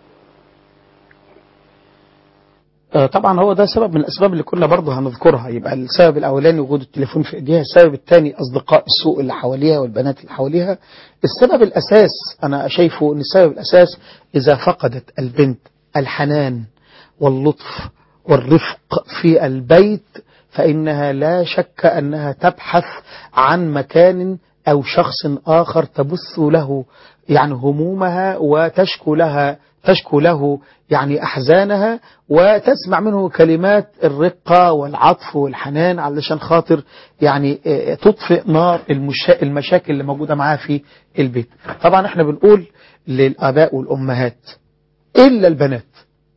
طبعا هو ده سبب من الأسباب اللي كنا برضه هنذكرها. يبقى السبب الأولاني وجود التليفون في إيديها، السبب الثاني أصدقاء السوء اللي حواليها والبنات اللي حواليها. السبب الأساس أنا شايفه أن السبب الأساس إذا فقدت البنت الحنان واللطف والرفق في البيت، فإنها لا شك أنها تبحث عن مكان أو شخص آخر تبث له يعني همومها وتشكو له يعني أحزانها، وتسمع منه كلمات الرقة والعطف والحنان علشان خاطر يعني تطفئ نار المشاكل اللي موجودة معاها في البيت. طبعا احنا بنقول للآباء والأمهات إلا البنات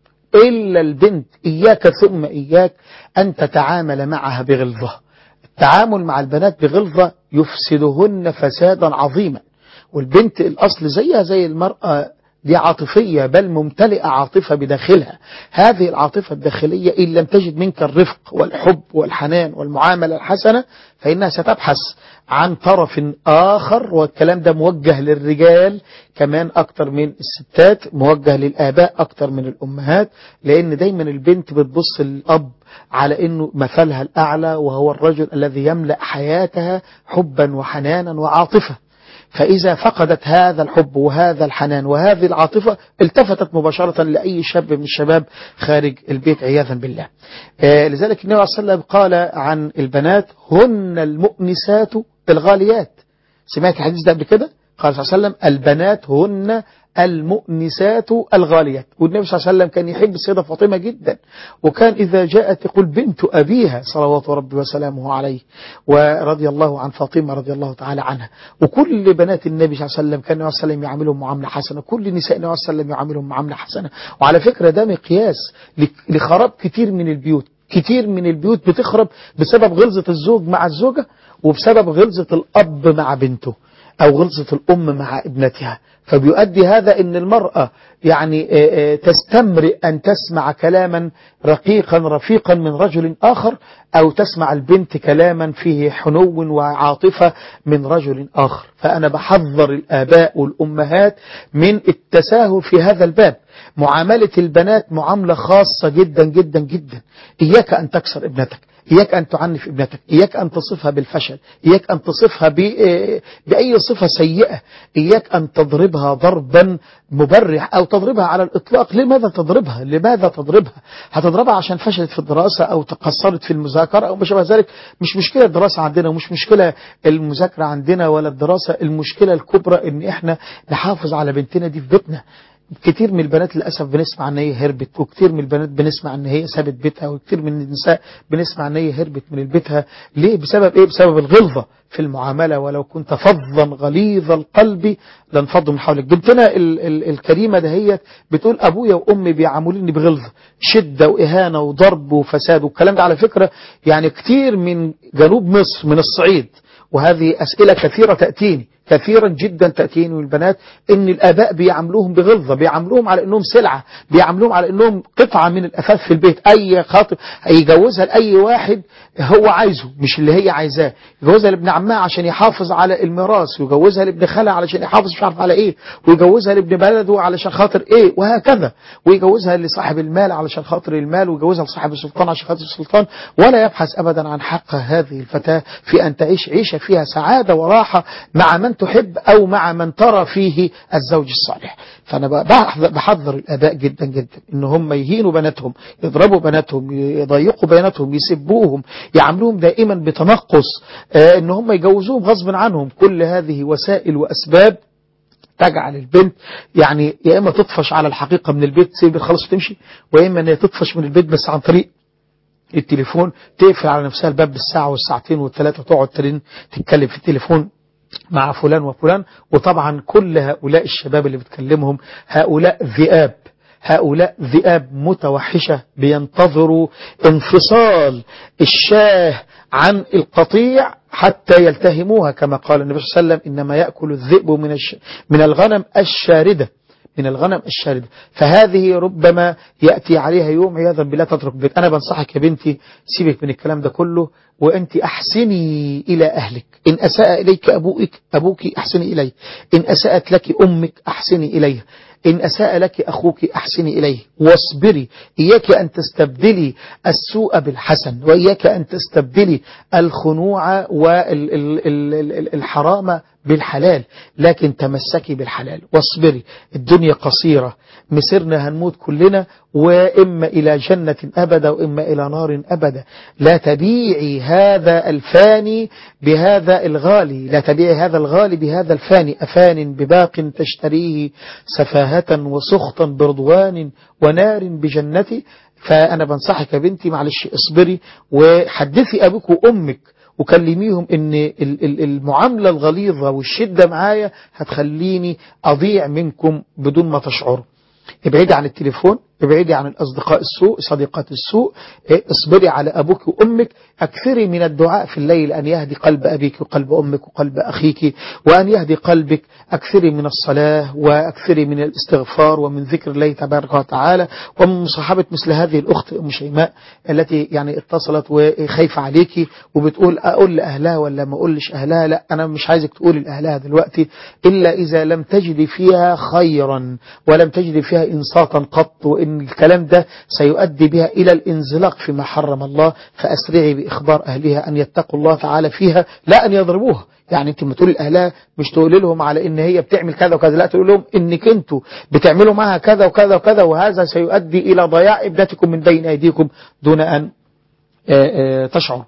إلا البنت، إياك ثم إياك أن تتعامل معها بغلظة. التعامل مع البنات بغلظة يفسدهن فسادا عظيما. والبنت الأصل زيها زي المرأة دي عاطفية، بل ممتلئة عاطفة بداخلها. هذه العاطفة الداخلية إن لم تجد منك الرفق والحب والحنان والمعاملة الحسنة فإنها ستبحث عن طرف آخر. والكلام ده موجه للرجال كمان أكتر من الستات، موجه للآباء أكتر من الأمهات، لأن دايما البنت بتبص للأب على أنه مثلها الأعلى، وهو الرجل الذي يملأ حياتها حبا وحنانا وعاطفة. فإذا فقدت هذا الحب وهذا الحنان وهذه العاطفة التفتت مباشرة لأي شاب من الشباب خارج البيت عياذا بالله. لذلك النبي صلى الله عليه وسلم قال عن البنات هن المؤنسات الغاليات. سمعت الحديث ده قبل كده؟ قال صلى الله عليه وسلم البنات هن المؤنسات الغاليات. والنبي صلى الله عليه وسلم كان يحب السيدة فاطمة جدا، وكان إذا جاءت يقول بنت أبيها صلوات ربي وسلامه عليه، ورضي الله عن فاطمة رضي الله تعالى عنها. وكل بنات النبي صلى الله عليه وسلم كان النبي صلى الله عليه وسلم يعاملهم معاملة حسنة، كل نساء النبي صلى الله عليه وسلم يعاملهم معاملة حسنة. وعلى فكرة ده مقياس لخراب كتير من البيوت. كتير من البيوت بتخرب بسبب غلظة الزوج مع الزوجة، وبسبب غلظة الأب مع بنته، أو غلظة الأم مع ابنتها. فبيؤدي هذا أن المرأة يعني تستمرئ أن تسمع كلاما رقيقا رفيقا من رجل آخر، أو تسمع البنت كلاما فيه حنو وعاطفة من رجل آخر. فأنا بحذر الآباء والأمهات من التساهل في هذا الباب. معاملة البنات معاملة خاصة جدا جدا جدا. إياك أن تكسر ابنتك، إياك أن تعنف ابنتك، إياك أن تصفها بالفشل، إياك أن تصفها بأي صفة سيئة، إياك أن تضربها ضربا مبرح أو تضربها على الإطلاق. لماذا تضربها؟ لماذا تضربها؟ هتضربها عشان فشلت في الدراسة أو تقصرت في المذاكرة أو ما شابه ذلك. مش مشكلة الدراسة عندنا، ومش مشكلة المذاكرة عندنا ولا الدراسة. المشكلة الكبرى إن إحنا نحافظ على بنتنا دي في بيتنا. كتير من البنات للأسف بنسمع ان هي هربت، وكتير من البنات بنسمع ان هي سابت بيتها، وكتير من النساء بنسمع ان هي هربت من بيتها. ليه؟ بسبب ايه؟ بسبب الغلظة في المعاملة. ولو كنت فظا غليظ القلب لانفضوا من حولك. بنتنا الكريمة دهيت بتقول ابويا وامي بيعاملوني بغلظة، شدة واهانة وضرب وفساد، والكلام ده على فكرة يعني كتير من جنوب مصر، من الصعيد. وهذه أسئلة كثيرة تأتيني، كثيرا جدا تأتيني من البنات، ان الآباء بيعاملوهم بغلظة، بيعاملوهم على انهم سلعة، بيعاملوهم على انهم قطعة من الأثاث في البيت. اي خاطر هيجوزها لأي واحد هو عايزه مش اللي هي عايزاه، يجوزها لابن عمها عشان يحافظ على الميراث، ويجوزها لابن خالها علشان يحافظ مش عارف على ايه، ويجوزها لابن بلده علشان خاطر ايه، وهكذا. ويجوزها لصاحب المال علشان خاطر المال، ويجوزها لصاحب السلطان عشان خاطر السلطان، ولا يبحث أبدا عن حق هذه الفتاة في أن تعيش عيشة فيها سعادة وراحة مع من تحب أو مع من ترى فيه الزوج الصالح. فأنا بحذر الآباء جدا جدا إن هم يهينوا بناتهم، يضربوا بناتهم، يضيقوا بناتهم، يسبوهم، يعاملوهم دائما بتنقص، إن هم يجوزوهم غصب عنهم. كل هذه وسائل وأسباب تجعل البنت يعني يا إما تطفش على الحقيقة من البيت، تسيب خلاص وتمشي، ويا إما أن تطفش من البيت بس عن طريق التليفون، تقفل على نفسها الباب بالساعة والساعتين والثلاثة، وتقعد تتكلم في التليفون مع فلان وفلان. وطبعا كل هؤلاء الشباب اللي بتكلمهم هؤلاء ذئاب، هؤلاء ذئاب متوحشة بينتظروا انفصال الشاه عن القطيع حتى يلتهموها، كما قال النبي صلى الله عليه وسلم إنما يأكل الذئب من الغنم الشاردة، من الغنم الشاردة. فهذه ربما يأتي عليها يوم عياذا بالله تترك بيت. أنا بنصحك يا بنتي سيبك من الكلام ده كله، وأنت أحسني إلى أهلك. إن أساء إليك أبوك أحسني إليه، إن أساءت لك أمك أحسني إليها، إن أساء لك أخوك أحسني إليه، واصبري. إياك أن تستبدلي السوء بالحسن، وإياك أن تستبدلي الخنوع والحرام بالحلال، لكن تمسكي بالحلال واصبري. الدنيا قصيرة، مسيرنا هنموت كلنا، وإما إلى جنة أبدا وإما إلى نار أبدا. لا تبيعي هذا الفاني بهذا الغالي، لا تبيعي هذا الغالي بهذا الفاني. أفان بباق تشتريه سفاهة وسخطا برضوان ونار بجنتي. فأنا بنصحك يا بنتي معلش اصبري، وحدثي أبوك وأمك وكلميهم ان المعاملة الغليظة والشدة معايا هتخليني أضيع منكم بدون ما تشعروا. ابعدي عن التليفون، ابعدي عن الأصدقاء السوء، صديقات السوء، اصبري على أبوك وأمك. أكثري من الدعاء في الليل أن يهدي قلب أبيك وقلب أمك وقلب أخيك، وأن يهدي قلبك. أكثري من الصلاة، وأكثري من الاستغفار، ومن ذكر الله تبارك وتعالى، ومن مصاحبة مثل هذه الأخت أم شيماء التي يعني اتصلت وخايفة عليكي وبتقول أقول لأهلها ولا ما أقولش أهلها. لا، أنا مش عايزك تقولي لأهلها دلوقتي إلا إذا لم تجدي فيها خيرا ولم تجدي فيها إنصاتا قط، وإن الكلام ده سيؤدي بها إلى الانزلاق فيما حرم الله. فأسرعي بإخبار أهلها أن يتقوا الله تعالى فيها، لا أن يضربوها. يعني انت ما تقولي لأهلها مش تقولي لهم على ان هي بتعمل كذا وكذا، لا تقول لهم انك انتوا بتعملوا معها كذا وكذا وكذا، وهذا سيؤدي إلى ضياع ابنتكم من بين أيديكم دون أن تشعر.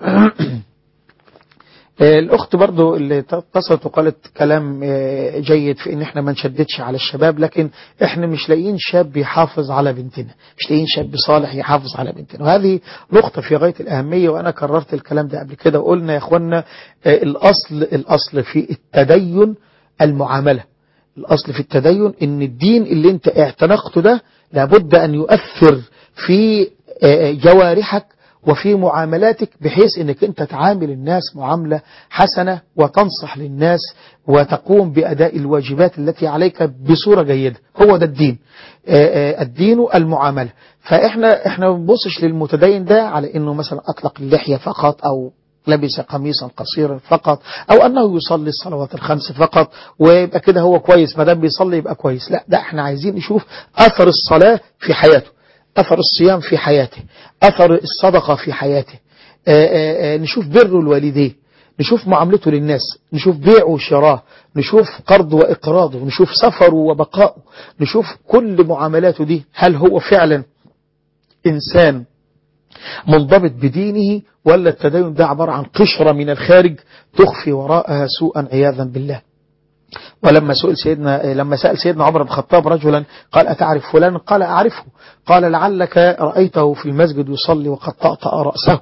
الأخت برضو اللي اتصلت وقالت كلام جيد في ان احنا ما نشددش على الشباب، لكن احنا مش لاقيين شاب يحافظ على بنتنا، مش لاقيين شاب صالح يحافظ على بنتنا، وهذه نقطة في غاية الأهمية. وأنا كررت الكلام ده قبل كده وقلنا يا اخوانا الأصل في التدين المعاملة. الأصل في التدين ان الدين اللي انت اعتنقته ده لابد أن يؤثر في جوارحك وفي معاملاتك، بحيث انك انت تعامل الناس معاملة حسنة وتنصح للناس وتقوم بأداء الواجبات التي عليك بصورة جيدة. هو ده الدين، الدين المعاملة. فاحنا ما بنبصش للمتدين ده على انه مثلا اطلق اللحية فقط، او لبس قميصا قصيرا فقط، او انه يصلي الصلوات الخمس فقط ويبقى كده هو كويس، ما دام بيصلي يبقى كويس. لا، ده احنا عايزين نشوف اثر الصلاة في حياته، أثر الصيام في حياته، أثر الصدقة في حياته، نشوف بر الوالدين، نشوف معاملته للناس، نشوف بيعه وشراه، نشوف قرضه وإقراضه، نشوف سفره وبقائه، نشوف كل معاملاته دي هل هو فعلا إنسان منضبط بدينه، ولا التدين ده عبارة عن قشرة من الخارج تخفي وراءها سوءا عياذا بالله. ولما لما سأل سيدنا عمر بن الخطاب رجلا قال أتعرف فلان؟ قال أعرفه. قال لعلك رأيته في المسجد يصلي وقد طأطأ رأسه.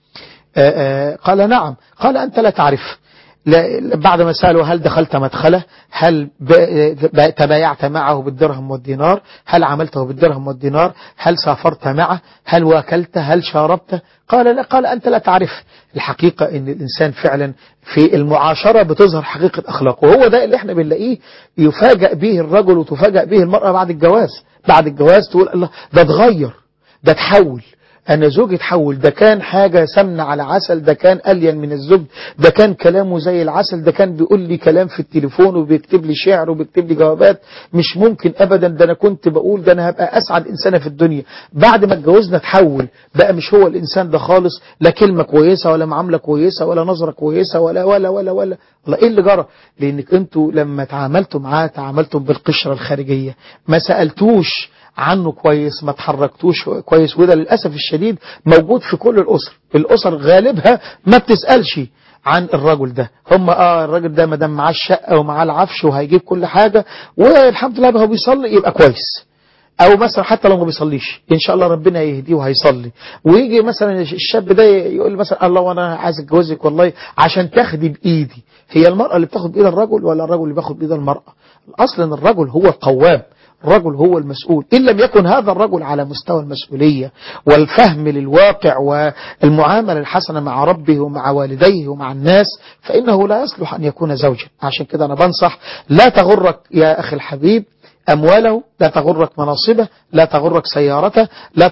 قال نعم. قال أنت لا تعرف. بعد ما سألوا هل دخلت مدخله، هل تبايعت معه بالدرهم والدينار، هل عملته بالدرهم والدينار، هل سافرت معه، هل واكلت، هل شاربت؟ قال لا. قال أنت لا تعرف. الحقيقة ان الإنسان فعلا في المعاشرة بتظهر حقيقة أخلاقه، وهو ده اللي احنا بنلاقيه يفاجأ به الرجل وتفاجأ به المرأة بعد الجواز. بعد الجواز تقول الله ده اتغير، ده تحول، أنا زوجي تحول، ده كان حاجة سمنة على عسل، ده كان ألين من الزبد، ده كان كلامه زي العسل، ده كان بيقول لي كلام في التليفون وبيكتب لي شعر وبيكتب لي جوابات مش ممكن أبدا، ده أنا كنت بقول ده أنا هبقى أسعد إنسانة في الدنيا. بعد ما اتجوزنا تحول بقى، مش هو الإنسان ده خالص، لا كلمة كويسة ولا معاملة كويسة ولا نظرة كويسة ولا ولا ولا ولا الله. إيه اللي جرى؟ لأنك أنتوا لما تعاملتوا معاه تعاملتوا بالقشرة الخارجية، ما سألتوش عنه كويس، ما تحركتوش كويس. وده للأسف الشديد موجود في كل الأسر غالبها ما بتسألش عن الرجل ده. هم الراجل ده ما دام معاه الشقة ومعاه العفش وهيجيب كل حاجة والحمد لله هو بيصلي يبقى كويس، او مثلا حتى لو ما بيصليش ان شاء الله ربنا يهديه وهيصلي. ويجي مثلا الشاب ده يقول مثلا الله وانا عايز اتجوزك والله عشان تاخدي بايدي. هي المرأة اللي بتاخد بايد الرجل ولا الرجل اللي بياخد بايد المرأة؟ اصلا ان الرجل هو القوام، الرجل هو المسؤول. إن لم يكن هذا الرجل على مستوى المسؤولية والفهم للواقع والمعاملة الحسنة مع ربه ومع والديه ومع الناس فإنه لا يصلح أن يكون زوجا. عشان كده أنا بنصح لا تغرك يا أخي الحبيب أمواله، لا تغرك مناصبه، لا تغرك سيارته، لا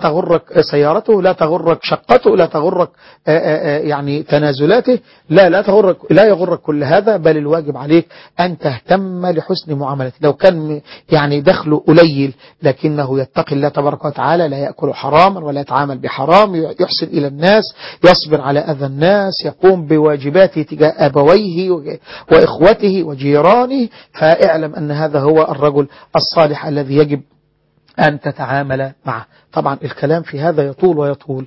تغرك شقته، لا تغرك يعني تنازلاته، لا يغرك كل هذا. بل الواجب عليك أن تهتم لحسن معاملته. لو كان يعني دخله قليل لكنه يتقي الله تبارك وتعالى، لا يأكل حراما ولا يتعامل بحرام، يحسن إلى الناس، يصبر على أذى الناس، يقوم بواجباته تجاه أبويه وإخوته وجيرانه، فاعلم أن هذا هو الرجل الصالح الذي يجب أن تتعامل معه. طبعا الكلام في هذا يطول ويطول،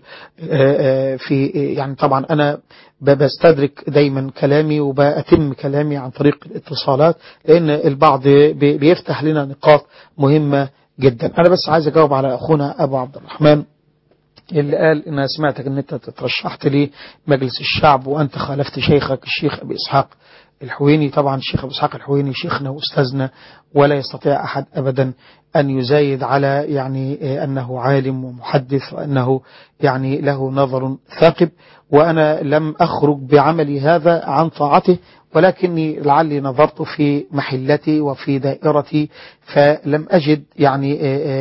في يعني طبعا أنا بستدرك دايما كلامي وبأتم كلامي عن طريق الاتصالات، لأن البعض بيفتح لنا نقاط مهمة جدا. أنا بس عايز أجاوب على أخونا أبو عبد الرحمن اللي قال إن سمعتك أن أنت تترشحت لي مجلس الشعب وأنت خالفت شيخك الشيخ أبي إسحاق الحويني. طبعا الشيخ أبو إسحاق الحويني شيخنا وأستاذنا، ولا يستطيع أحد أبدا أن يزايد على يعني أنه عالم ومحدث وأنه يعني له نظر ثاقب. وأنا لم أخرج بعملي هذا عن طاعته، ولكني لعلي نظرت في محلتي وفي دائرتي فلم أجد يعني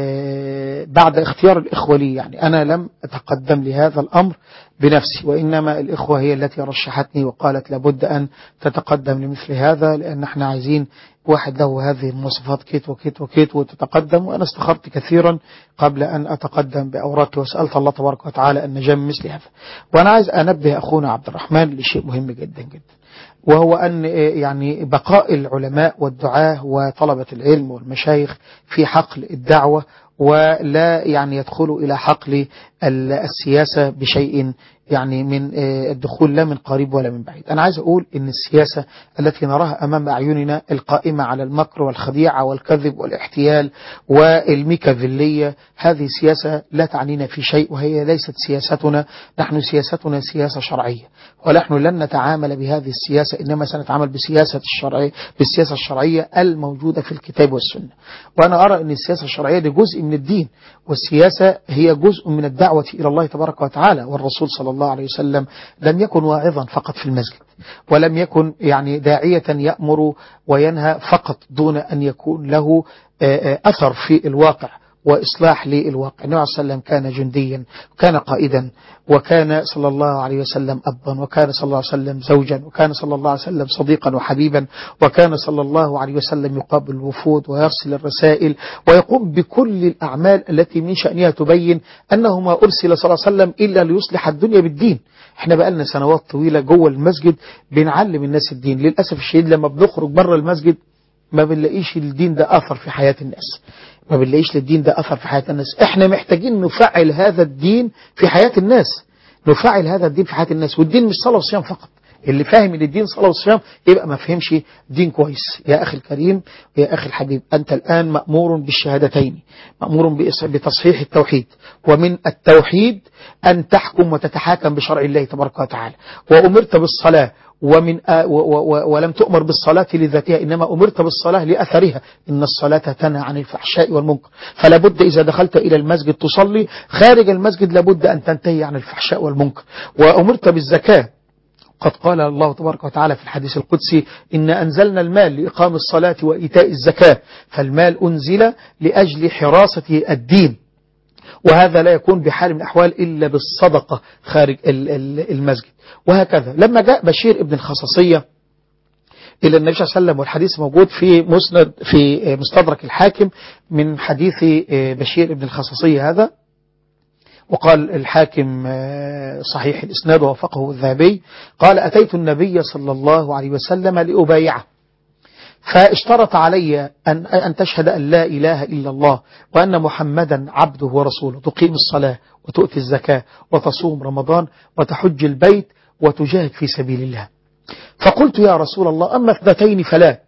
بعد اختيار الإخوة لي، يعني أنا لم أتقدم لهذا الأمر بنفسي، وإنما الإخوة هي التي رشحتني وقالت لابد أن تتقدم لمثل هذا، لأن احنا عايزين واحد له هذه المواصفات كيت وكيت وكيت وتتقدم. وأنا استخرت كثيرا قبل أن أتقدم بأوراقي، وسألت الله تبارك وتعالى أن نجم مثل هذا. وأنا عايز أنبه أخونا عبد الرحمن لشيء مهم جدا جدا، وهو أن يعني بقاء العلماء والدعاة وطلبة العلم والمشايخ في حقل الدعوة، ولا يعني يدخلوا إلى حقل السياسة بشيء يعني من الدخول لا من قريب ولا من بعيد. أنا عايز أقول إن السياسة التي نراها أمام أعيننا القائمة على المكر والخديعة والكذب والاحتيال والميكافيلية، هذه سياسة لا تعنينا في شيء، وهي ليست سياستنا. نحن سياستنا سياسة شرعية، ونحن لن نتعامل بهذه السياسة، إنما سنتعامل بالسياسة الشرعية الموجودة في الكتاب والسنة. وأنا أرى أن السياسة الشرعية دي جزء من الدين، والسياسة هي جزء من الدعوة إلى الله تبارك وتعالى. والرسول صلى الله عليه وسلم لم يكن واعظا فقط في المسجد، ولم يكن يعني داعية يأمر وينهى فقط دون أن يكون له أثر في الواقع وإصلاح للواقع. النبي صلى الله عليه وسلم كان جنديا، وكان قائدا، وكان صلى الله عليه وسلم أبا، وكان صلى الله عليه وسلم زوجا، وكان صلى الله عليه وسلم صديقا وحبيبا، وكان صلى الله عليه وسلم يقابل الوفود ويرسل الرسائل ويقوم بكل الأعمال التي من شأنها تبين أنه ما أرسل صلى الله عليه وسلم إلا ليصلح الدنيا بالدين. احنا بقالنا سنوات طويلة جوه المسجد بنعلم الناس الدين. للأسف الشديد لما بنخرج بره المسجد ما بنلاقيش الدين ده أثر في حياة الناس، ما بنلاقيش للدين ده أثر في حياة الناس. احنا محتاجين نفعل هذا الدين في حياة الناس، نفعل هذا الدين في حياة الناس. والدين مش صلاة وصيام فقط، اللي فاهم ان الدين صلاة والصيام يبقى ما فهمش دين كويس. يا أخي الكريم ويا أخي الحبيب، أنت الآن مأمور بالشهادتين، مأمور بتصحيح التوحيد، ومن التوحيد أن تحكم وتتحاكم بشرع الله تبارك وتعالى. وأمرت بالصلاة ولم تؤمر بالصلاة لذاتها، إنما أمرت بالصلاة لأثرها، إن الصلاة تنهى عن الفحشاء والمنكر. فلا بد إذا دخلت إلى المسجد تصلي، خارج المسجد لابد أن تنتهي عن الفحشاء والمنكر. وأمرت بالزكاة، قد قال الله تبارك وتعالى في الحديث القدسي إن أنزلنا المال لإقام الصلاة وإيتاء الزكاة، فالمال أنزل لأجل حراسة الدين، وهذا لا يكون بحال من الأحوال إلا بالصدقة خارج المسجد. وهكذا لما جاء بشير ابن الخصاصية إلى النبي صلى الله عليه وسلم، والحديث موجود في مستدرك الحاكم من حديث بشير ابن الخصاصية هذا، وقال الحاكم صحيح الإسناد ووافقه الذهبي، قال أتيت النبي صلى الله عليه وسلم لأبايعه، فاشترط علي أن تشهد أن لا إله إلا الله وأن محمدا عبده ورسوله، تقيم الصلاة وتؤتي الزكاة وتصوم رمضان وتحج البيت وتجاهد في سبيل الله. فقلت يا رسول الله أما اثنتين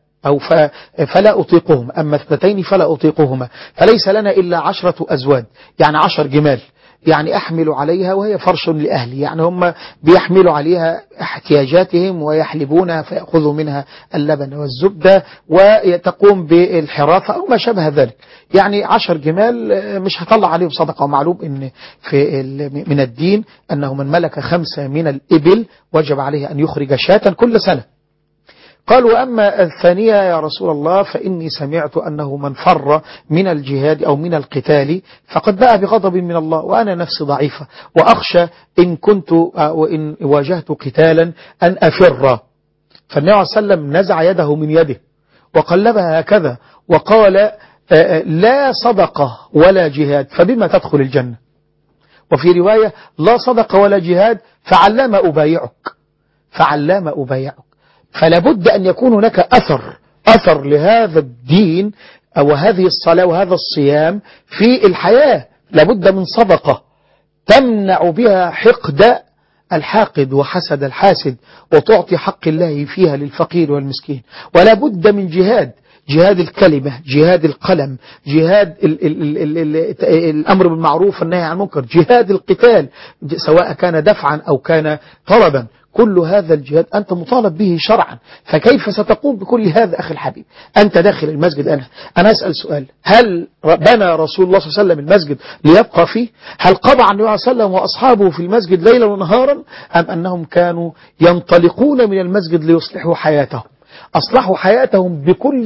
فلا أطيقهما، أما اثنتين فلا أطيقهما، فليس لنا إلا 10 أزواد، يعني 10 جمال، يعني أحمل عليها وهي فرش لأهلي، يعني هم بيحملوا عليها احتياجاتهم ويحلبونها فيأخذوا منها اللبن والزبدة وتقوم بالحرافة أو ما شابه ذلك، يعني 10 جمال مش هطلع عليهم صدقة. ومعلوم إن من الدين أنه من ملك 5 من الإبل وجب عليه أن يخرج شاة كل سنة. قال وأما الثانية يا رسول الله فإني سمعت أنه من فر من الجهاد أو من القتال فقد باء بغضب من الله، وأنا نفسي ضعيفة وأخشى إن كنت وإن واجهت قتالا أن أفر. فالنبي عليه وسلم نزع يده من يده وقلبها هكذا وقال لا صدقة ولا جهاد فبما تدخل الجنة، وفي رواية لا صدقة ولا جهاد فعلام أبايعك. فلا بد أن يكون هناك أثر لهذا الدين أو هذه الصلاة وهذا الصيام في الحياة. لا بد من صدقة تمنع بها حقد الحاقد وحسد الحاسد، وتعطي حق الله فيها للفقير والمسكين. ولا بد من جهاد الكلمة، جهاد القلم، جهاد الأمر بالمعروف والنهي عن المنكر، جهاد القتال سواء كان دفعا أو كان طلبا. كل هذا الجهاد أنت مطالب به شرعا، فكيف ستقوم بكل هذا أخي الحبيب؟ أنت داخل المسجد. أنا أسأل سؤال، هل بنى رسول الله صلى الله عليه وسلم المسجد ليبقى فيه؟ هل قضى النبي صلى الله عليه وسلم وأصحابه في المسجد ليلا ونهارا، أم أنهم كانوا ينطلقون من المسجد ليصلحوا حياتهم؟ أصلحوا حياتهم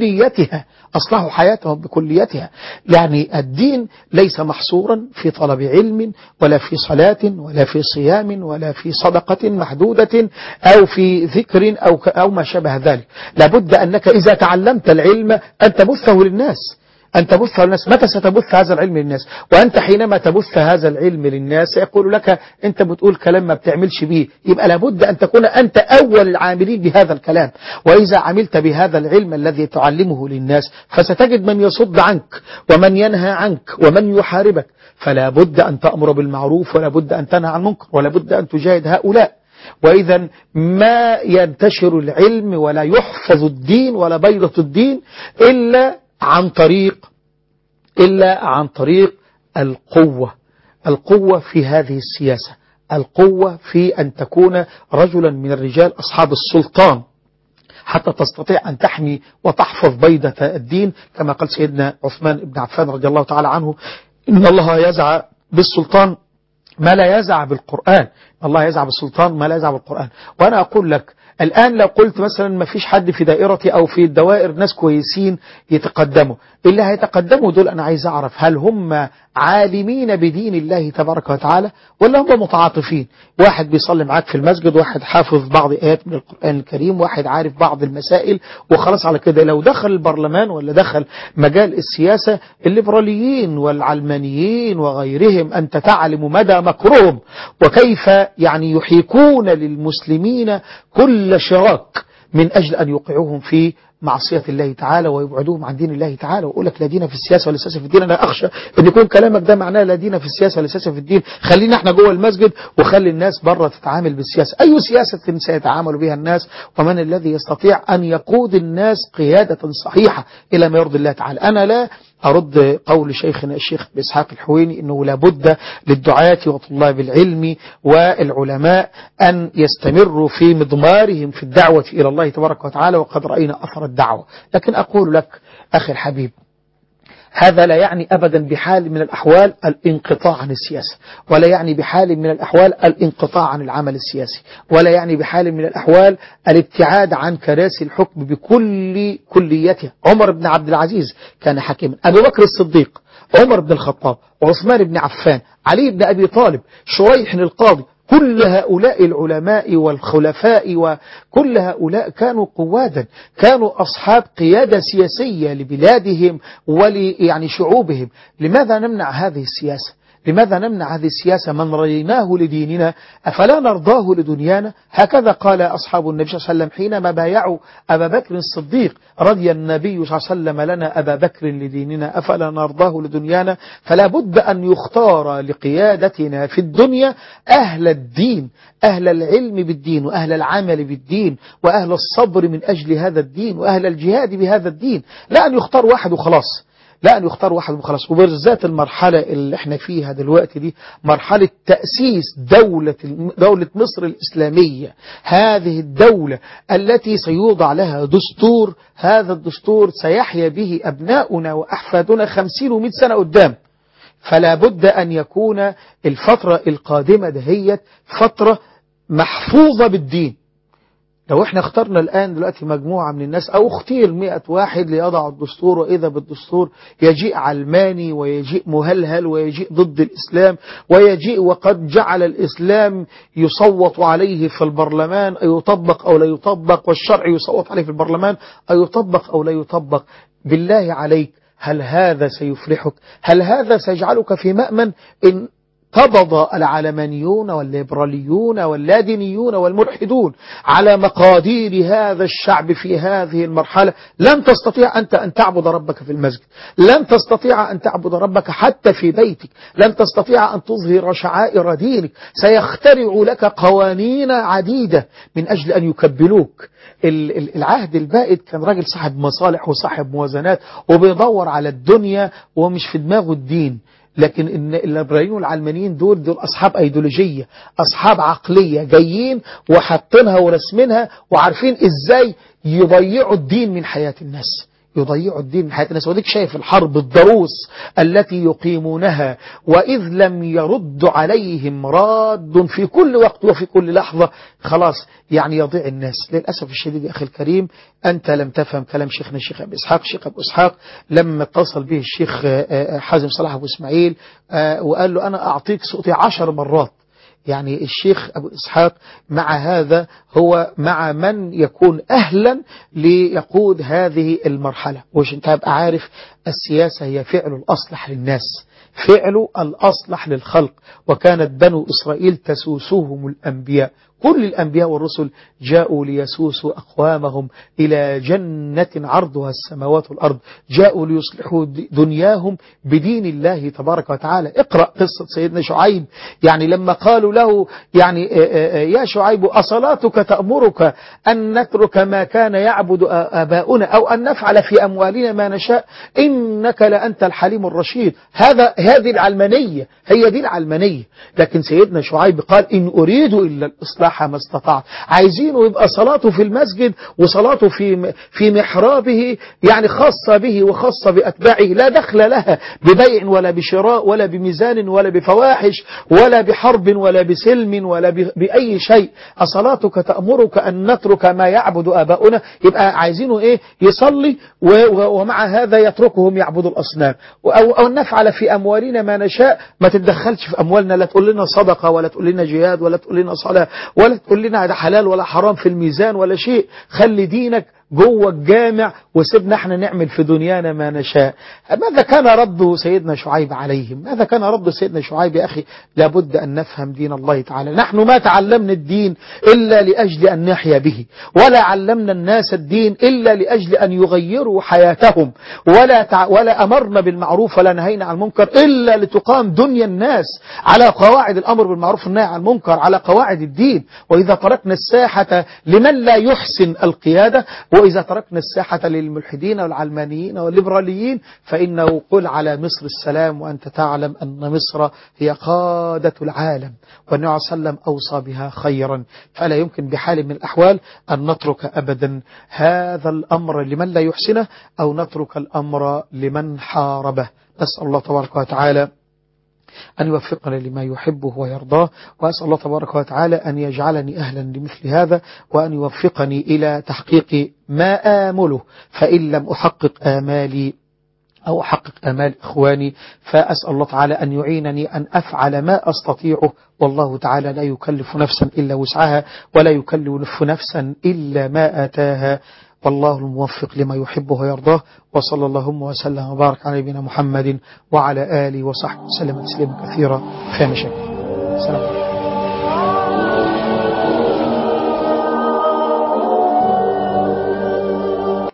بكليتها. يعني الدين ليس محصورا في طلب علم ولا في صلاة ولا في صيام ولا في صدقة محدودة أو في ذكر أو ما شابه ذلك. لابد أنك إذا تعلمت العلم أن تبثه للناس. متى ستبث هذا العلم للناس؟ وأنت حينما تبث هذا العلم للناس يقول لك أنت بتقول كلام ما بتعملش به، يبقى لابد أن تكون أنت أول العاملين بهذا الكلام. وإذا عملت بهذا العلم الذي تعلمه للناس فستجد من يصد عنك ومن ينهى عنك ومن يحاربك. فلا بد أن تأمر بالمعروف ولا بد أن تنهى عن المنكر ولا بد أن تجاهد هؤلاء. وإذا ما ينتشر العلم ولا يحفظ الدين ولا بيضة الدين إلا عن طريق القوة في هذه السياسة، القوة في أن تكون رجلا من الرجال أصحاب السلطان حتى تستطيع أن تحمي وتحفظ بيضة الدين، كما قال سيدنا عثمان بن عفان رضي الله تعالى عنه إن الله يزع بالسلطان ما لا يزع بالقرآن. الله يزع بالسلطان ما لا يزع بالقرآن. وأنا أقول لك الآن لو قلت مثلا ما فيش حد في دائرتي أو في الدوائر ناس كويسين يتقدموا، اللي هيتقدموا دول أنا عايز أعرف هل هم عالمين بدين الله تبارك وتعالى ولا هم متعاطفين؟ واحد بيصلي معاك في المسجد، واحد حافظ بعض آيات من القرآن الكريم، واحد عارف بعض المسائل وخلاص على كده. لو دخل البرلمان ولا دخل مجال السياسة الليبراليين والعلمانيين وغيرهم أنت تعلم مدى مكرهم وكيف يعني يحيكون للمسلمين كل شراك من أجل أن يوقعوهم في معصية الله تعالى ويبعدوهم عن دين الله تعالى، ويقول لك لا دين في السياسة ولا سياسة في الدين. أنا أخشى أن يكون كلامك ده معناه لا دين في السياسة ولا سياسة في الدين. خلينا احنا جوه المسجد وخلي الناس بره تتعامل بالسياسة. أي سياسة سيتعامل بها الناس؟ ومن الذي يستطيع أن يقود الناس قيادة صحيحة إلى ما يرضي الله تعالى؟ أنا لا أرد قول شيخنا الشيخ إسحاق الحويني أنه لابد للدعاة وطلاب العلم والعلماء أن يستمروا في مضمارهم في الدعوة إلى الله تبارك وتعالى، وقد رأينا أثر الدعوة. لكن أقول لك أخي الحبيب، هذا لا يعني أبدا بحال من الأحوال الانقطاع عن السياسة، ولا يعني بحال من الأحوال الانقطاع عن العمل السياسي، ولا يعني بحال من الأحوال الابتعاد عن كراسي الحكم بكل كليتها. عمر بن عبد العزيز كان حكيما، أبو بكر الصديق، عمر بن الخطاب، عثمان بن عفان، علي بن أبي طالب، شريح القاضي، كل هؤلاء العلماء والخلفاء وكل هؤلاء كانوا قوادا، كانوا أصحاب قيادة سياسية لبلادهم يعني شعوبهم. لماذا نمنع هذه السياسة؟ لماذا نمنع هذه السياسة؟ من رضيناه لديننا أفلا نرضاه لدنيانا؟ هكذا قال أصحاب النبي صلى الله عليه وسلم حينما بايعوا أبا بكر الصديق: رضي النبي صلى الله عليه وسلم لنا أبا بكر لديننا أفلا نرضاه لدنيانا. فلا بد أن يختار لقيادتنا في الدنيا أهل الدين، أهل العلم بالدين، وأهل العمل بالدين، وأهل الصبر من أجل هذا الدين، وأهل الجهاد بهذا الدين. لا أن يختار واحد وخلاص، لا أن يختار واحد وخلاص. وبالذات المرحلة اللي احنا فيها دلوقتي دي مرحلة تأسيس دولة مصر الإسلامية، هذه الدولة التي سيوضع لها دستور، هذا الدستور سيحيا به أبناؤنا وأحفادنا 50 و100 سنة قدام. فلا بد أن يكون الفترة القادمة دهيت فترة محفوظة بالدين. لو احنا اخترنا الآن دلوقتي مجموعة من الناس أو اختير 100 واحد ليضع الدستور، وإذا بالدستور يجيء علماني ويجيء مهلهل ويجيء ضد الإسلام ويجيء وقد جعل الإسلام يصوت عليه في البرلمان أيطبق أو لا يطبق، والشرع يصوت عليه في البرلمان أيطبق أو لا يطبق، بالله عليك هل هذا سيفرحك؟ هل هذا سيجعلك في مأمن إن قبض العلمانيون والليبراليون واللادينيون والملحدون على مقادير هذا الشعب في هذه المرحلة؟ لن تستطيع أنت أن تعبد ربك في المسجد، لن تستطيع أن تعبد ربك حتى في بيتك، لن تستطيع أن تظهر شعائر دينك. سيخترع لك قوانين عديدة من أجل أن يكبلوك. العهد البائد كان راجل صاحب مصالح وصاحب موازنات وبيدور على الدنيا ومش في دماغه الدين. لكن الليبراليين والعلمانيين دول أصحاب أيديولوجية، أصحاب عقلية، جايين وحاطينها ورسمينها وعارفين إزاي يضيعوا الدين من حياة الناس، يضيعوا الدين من حياة الناس. وديك شايف الحرب الضروس التي يقيمونها، وإذ لم يرد عليهم راد في كل وقت وفي كل لحظة، خلاص يعني يضيع الناس. للأسف الشديد يا أخي الكريم، أنت لم تفهم كلام شيخنا الشيخ أبو إسحاق. الشيخ أبو إسحاق لما اتصل به الشيخ حازم صلاح أبو إسماعيل وقال له أنا أعطيك صوتي 10 مرات، يعني الشيخ أبو إسحاق مع هذا هو مع من يكون أهلا ليقود هذه المرحلة. وش انت هبقى عارف السياسة هي فعل الأصلح للناس، فعل الأصلح للخلق. وكانت بنو إسرائيل تسوسهم الأنبياء، كل الأنبياء والرسل جاءوا ليسوسوا أقوامهم إلى جنة عرضها السماوات والأرض، جاءوا ليصلحوا دنياهم بدين الله تبارك وتعالى. اقرأ قصة سيدنا شعيب، يعني لما قالوا له يعني يا شعيب أصلاتك تأمرك أن نترك ما كان يعبد آباؤنا أو أن نفعل في أموالنا ما نشاء إنك لأنت الحليم الرشيد. هذه العلمانية، هي دي العلمانية. لكن سيدنا شعيب قال إن أريد إلا الإصلاح ما استطعت. عايزينه يبقى صلاته في المسجد وصلاته في محرابه يعني خاصة به وخاصة بأتباعه، لا دخل لها ببيع ولا بشراء ولا بميزان ولا بفواحش ولا بحرب ولا بسلم ولا بأي شيء. أصلاتك تأمرك أن نترك ما يعبد آباؤنا، يبقى عايزينه إيه؟ يصلي ومع هذا يتركهم يعبدوا الأصنام، أو نفعل في أموالنا ما نشاء. ما تتدخلش في أموالنا، لا تقول لنا صدقة ولا تقول لنا جهاد ولا تقول لنا صلاة ولا تقول لنا ده حلال ولا حرام في الميزان ولا شيء. خلي دينك جوه الجامع وسيبنا احنا نعمل في دنيانا ما نشاء. ماذا كان رد سيدنا شعيب عليهم؟ ماذا كان رد سيدنا شعيب؟ يا أخي لابد أن نفهم دين الله تعالى. نحن ما تعلمنا الدين إلا لأجل أن نحيا به، ولا علمنا الناس الدين إلا لأجل أن يغيروا حياتهم، ولا أمرنا بالمعروف ولا نهينا عن المنكر إلا لتقام دنيا الناس على قواعد الأمر بالمعروف والنهي عن المنكر، على قواعد الدين. وإذا تركنا الساحة لمن لا يحسن القيادة، وإذا تركنا الساحة للملحدين والعلمانيين والليبراليين، فإنه قل على مصر السلام وأنت تعلم أن مصر هي قادة العالم، والنبي صلى الله عليه وسلم أوصى بها خيرا. فلا يمكن بحال من الأحوال أن نترك أبدا هذا الأمر لمن لا يحسنه، أو نترك الأمر لمن حاربه. نسأل الله تبارك وتعالى أن يوفقنا لما يحبه ويرضاه، وأسأل الله تبارك وتعالى أن يجعلني أهلا لمثل هذا، وأن يوفقني إلى تحقيق ما آمله، فإن لم أحقق آمالي أو أحقق آمال إخواني فأسأل الله تعالى أن يعينني أن أفعل ما أستطيعه. والله تعالى لا يكلف نفسا إلا وسعها، ولا يكلف نفسا إلا ما آتاها، والله الموفق لما يحبه ويرضاه. وصلى اللهم وسلم وبارك على نبينا محمد وعلى آله وصحبه وسلم تسليما كثيرا. في مشاكل. السلام عليكم.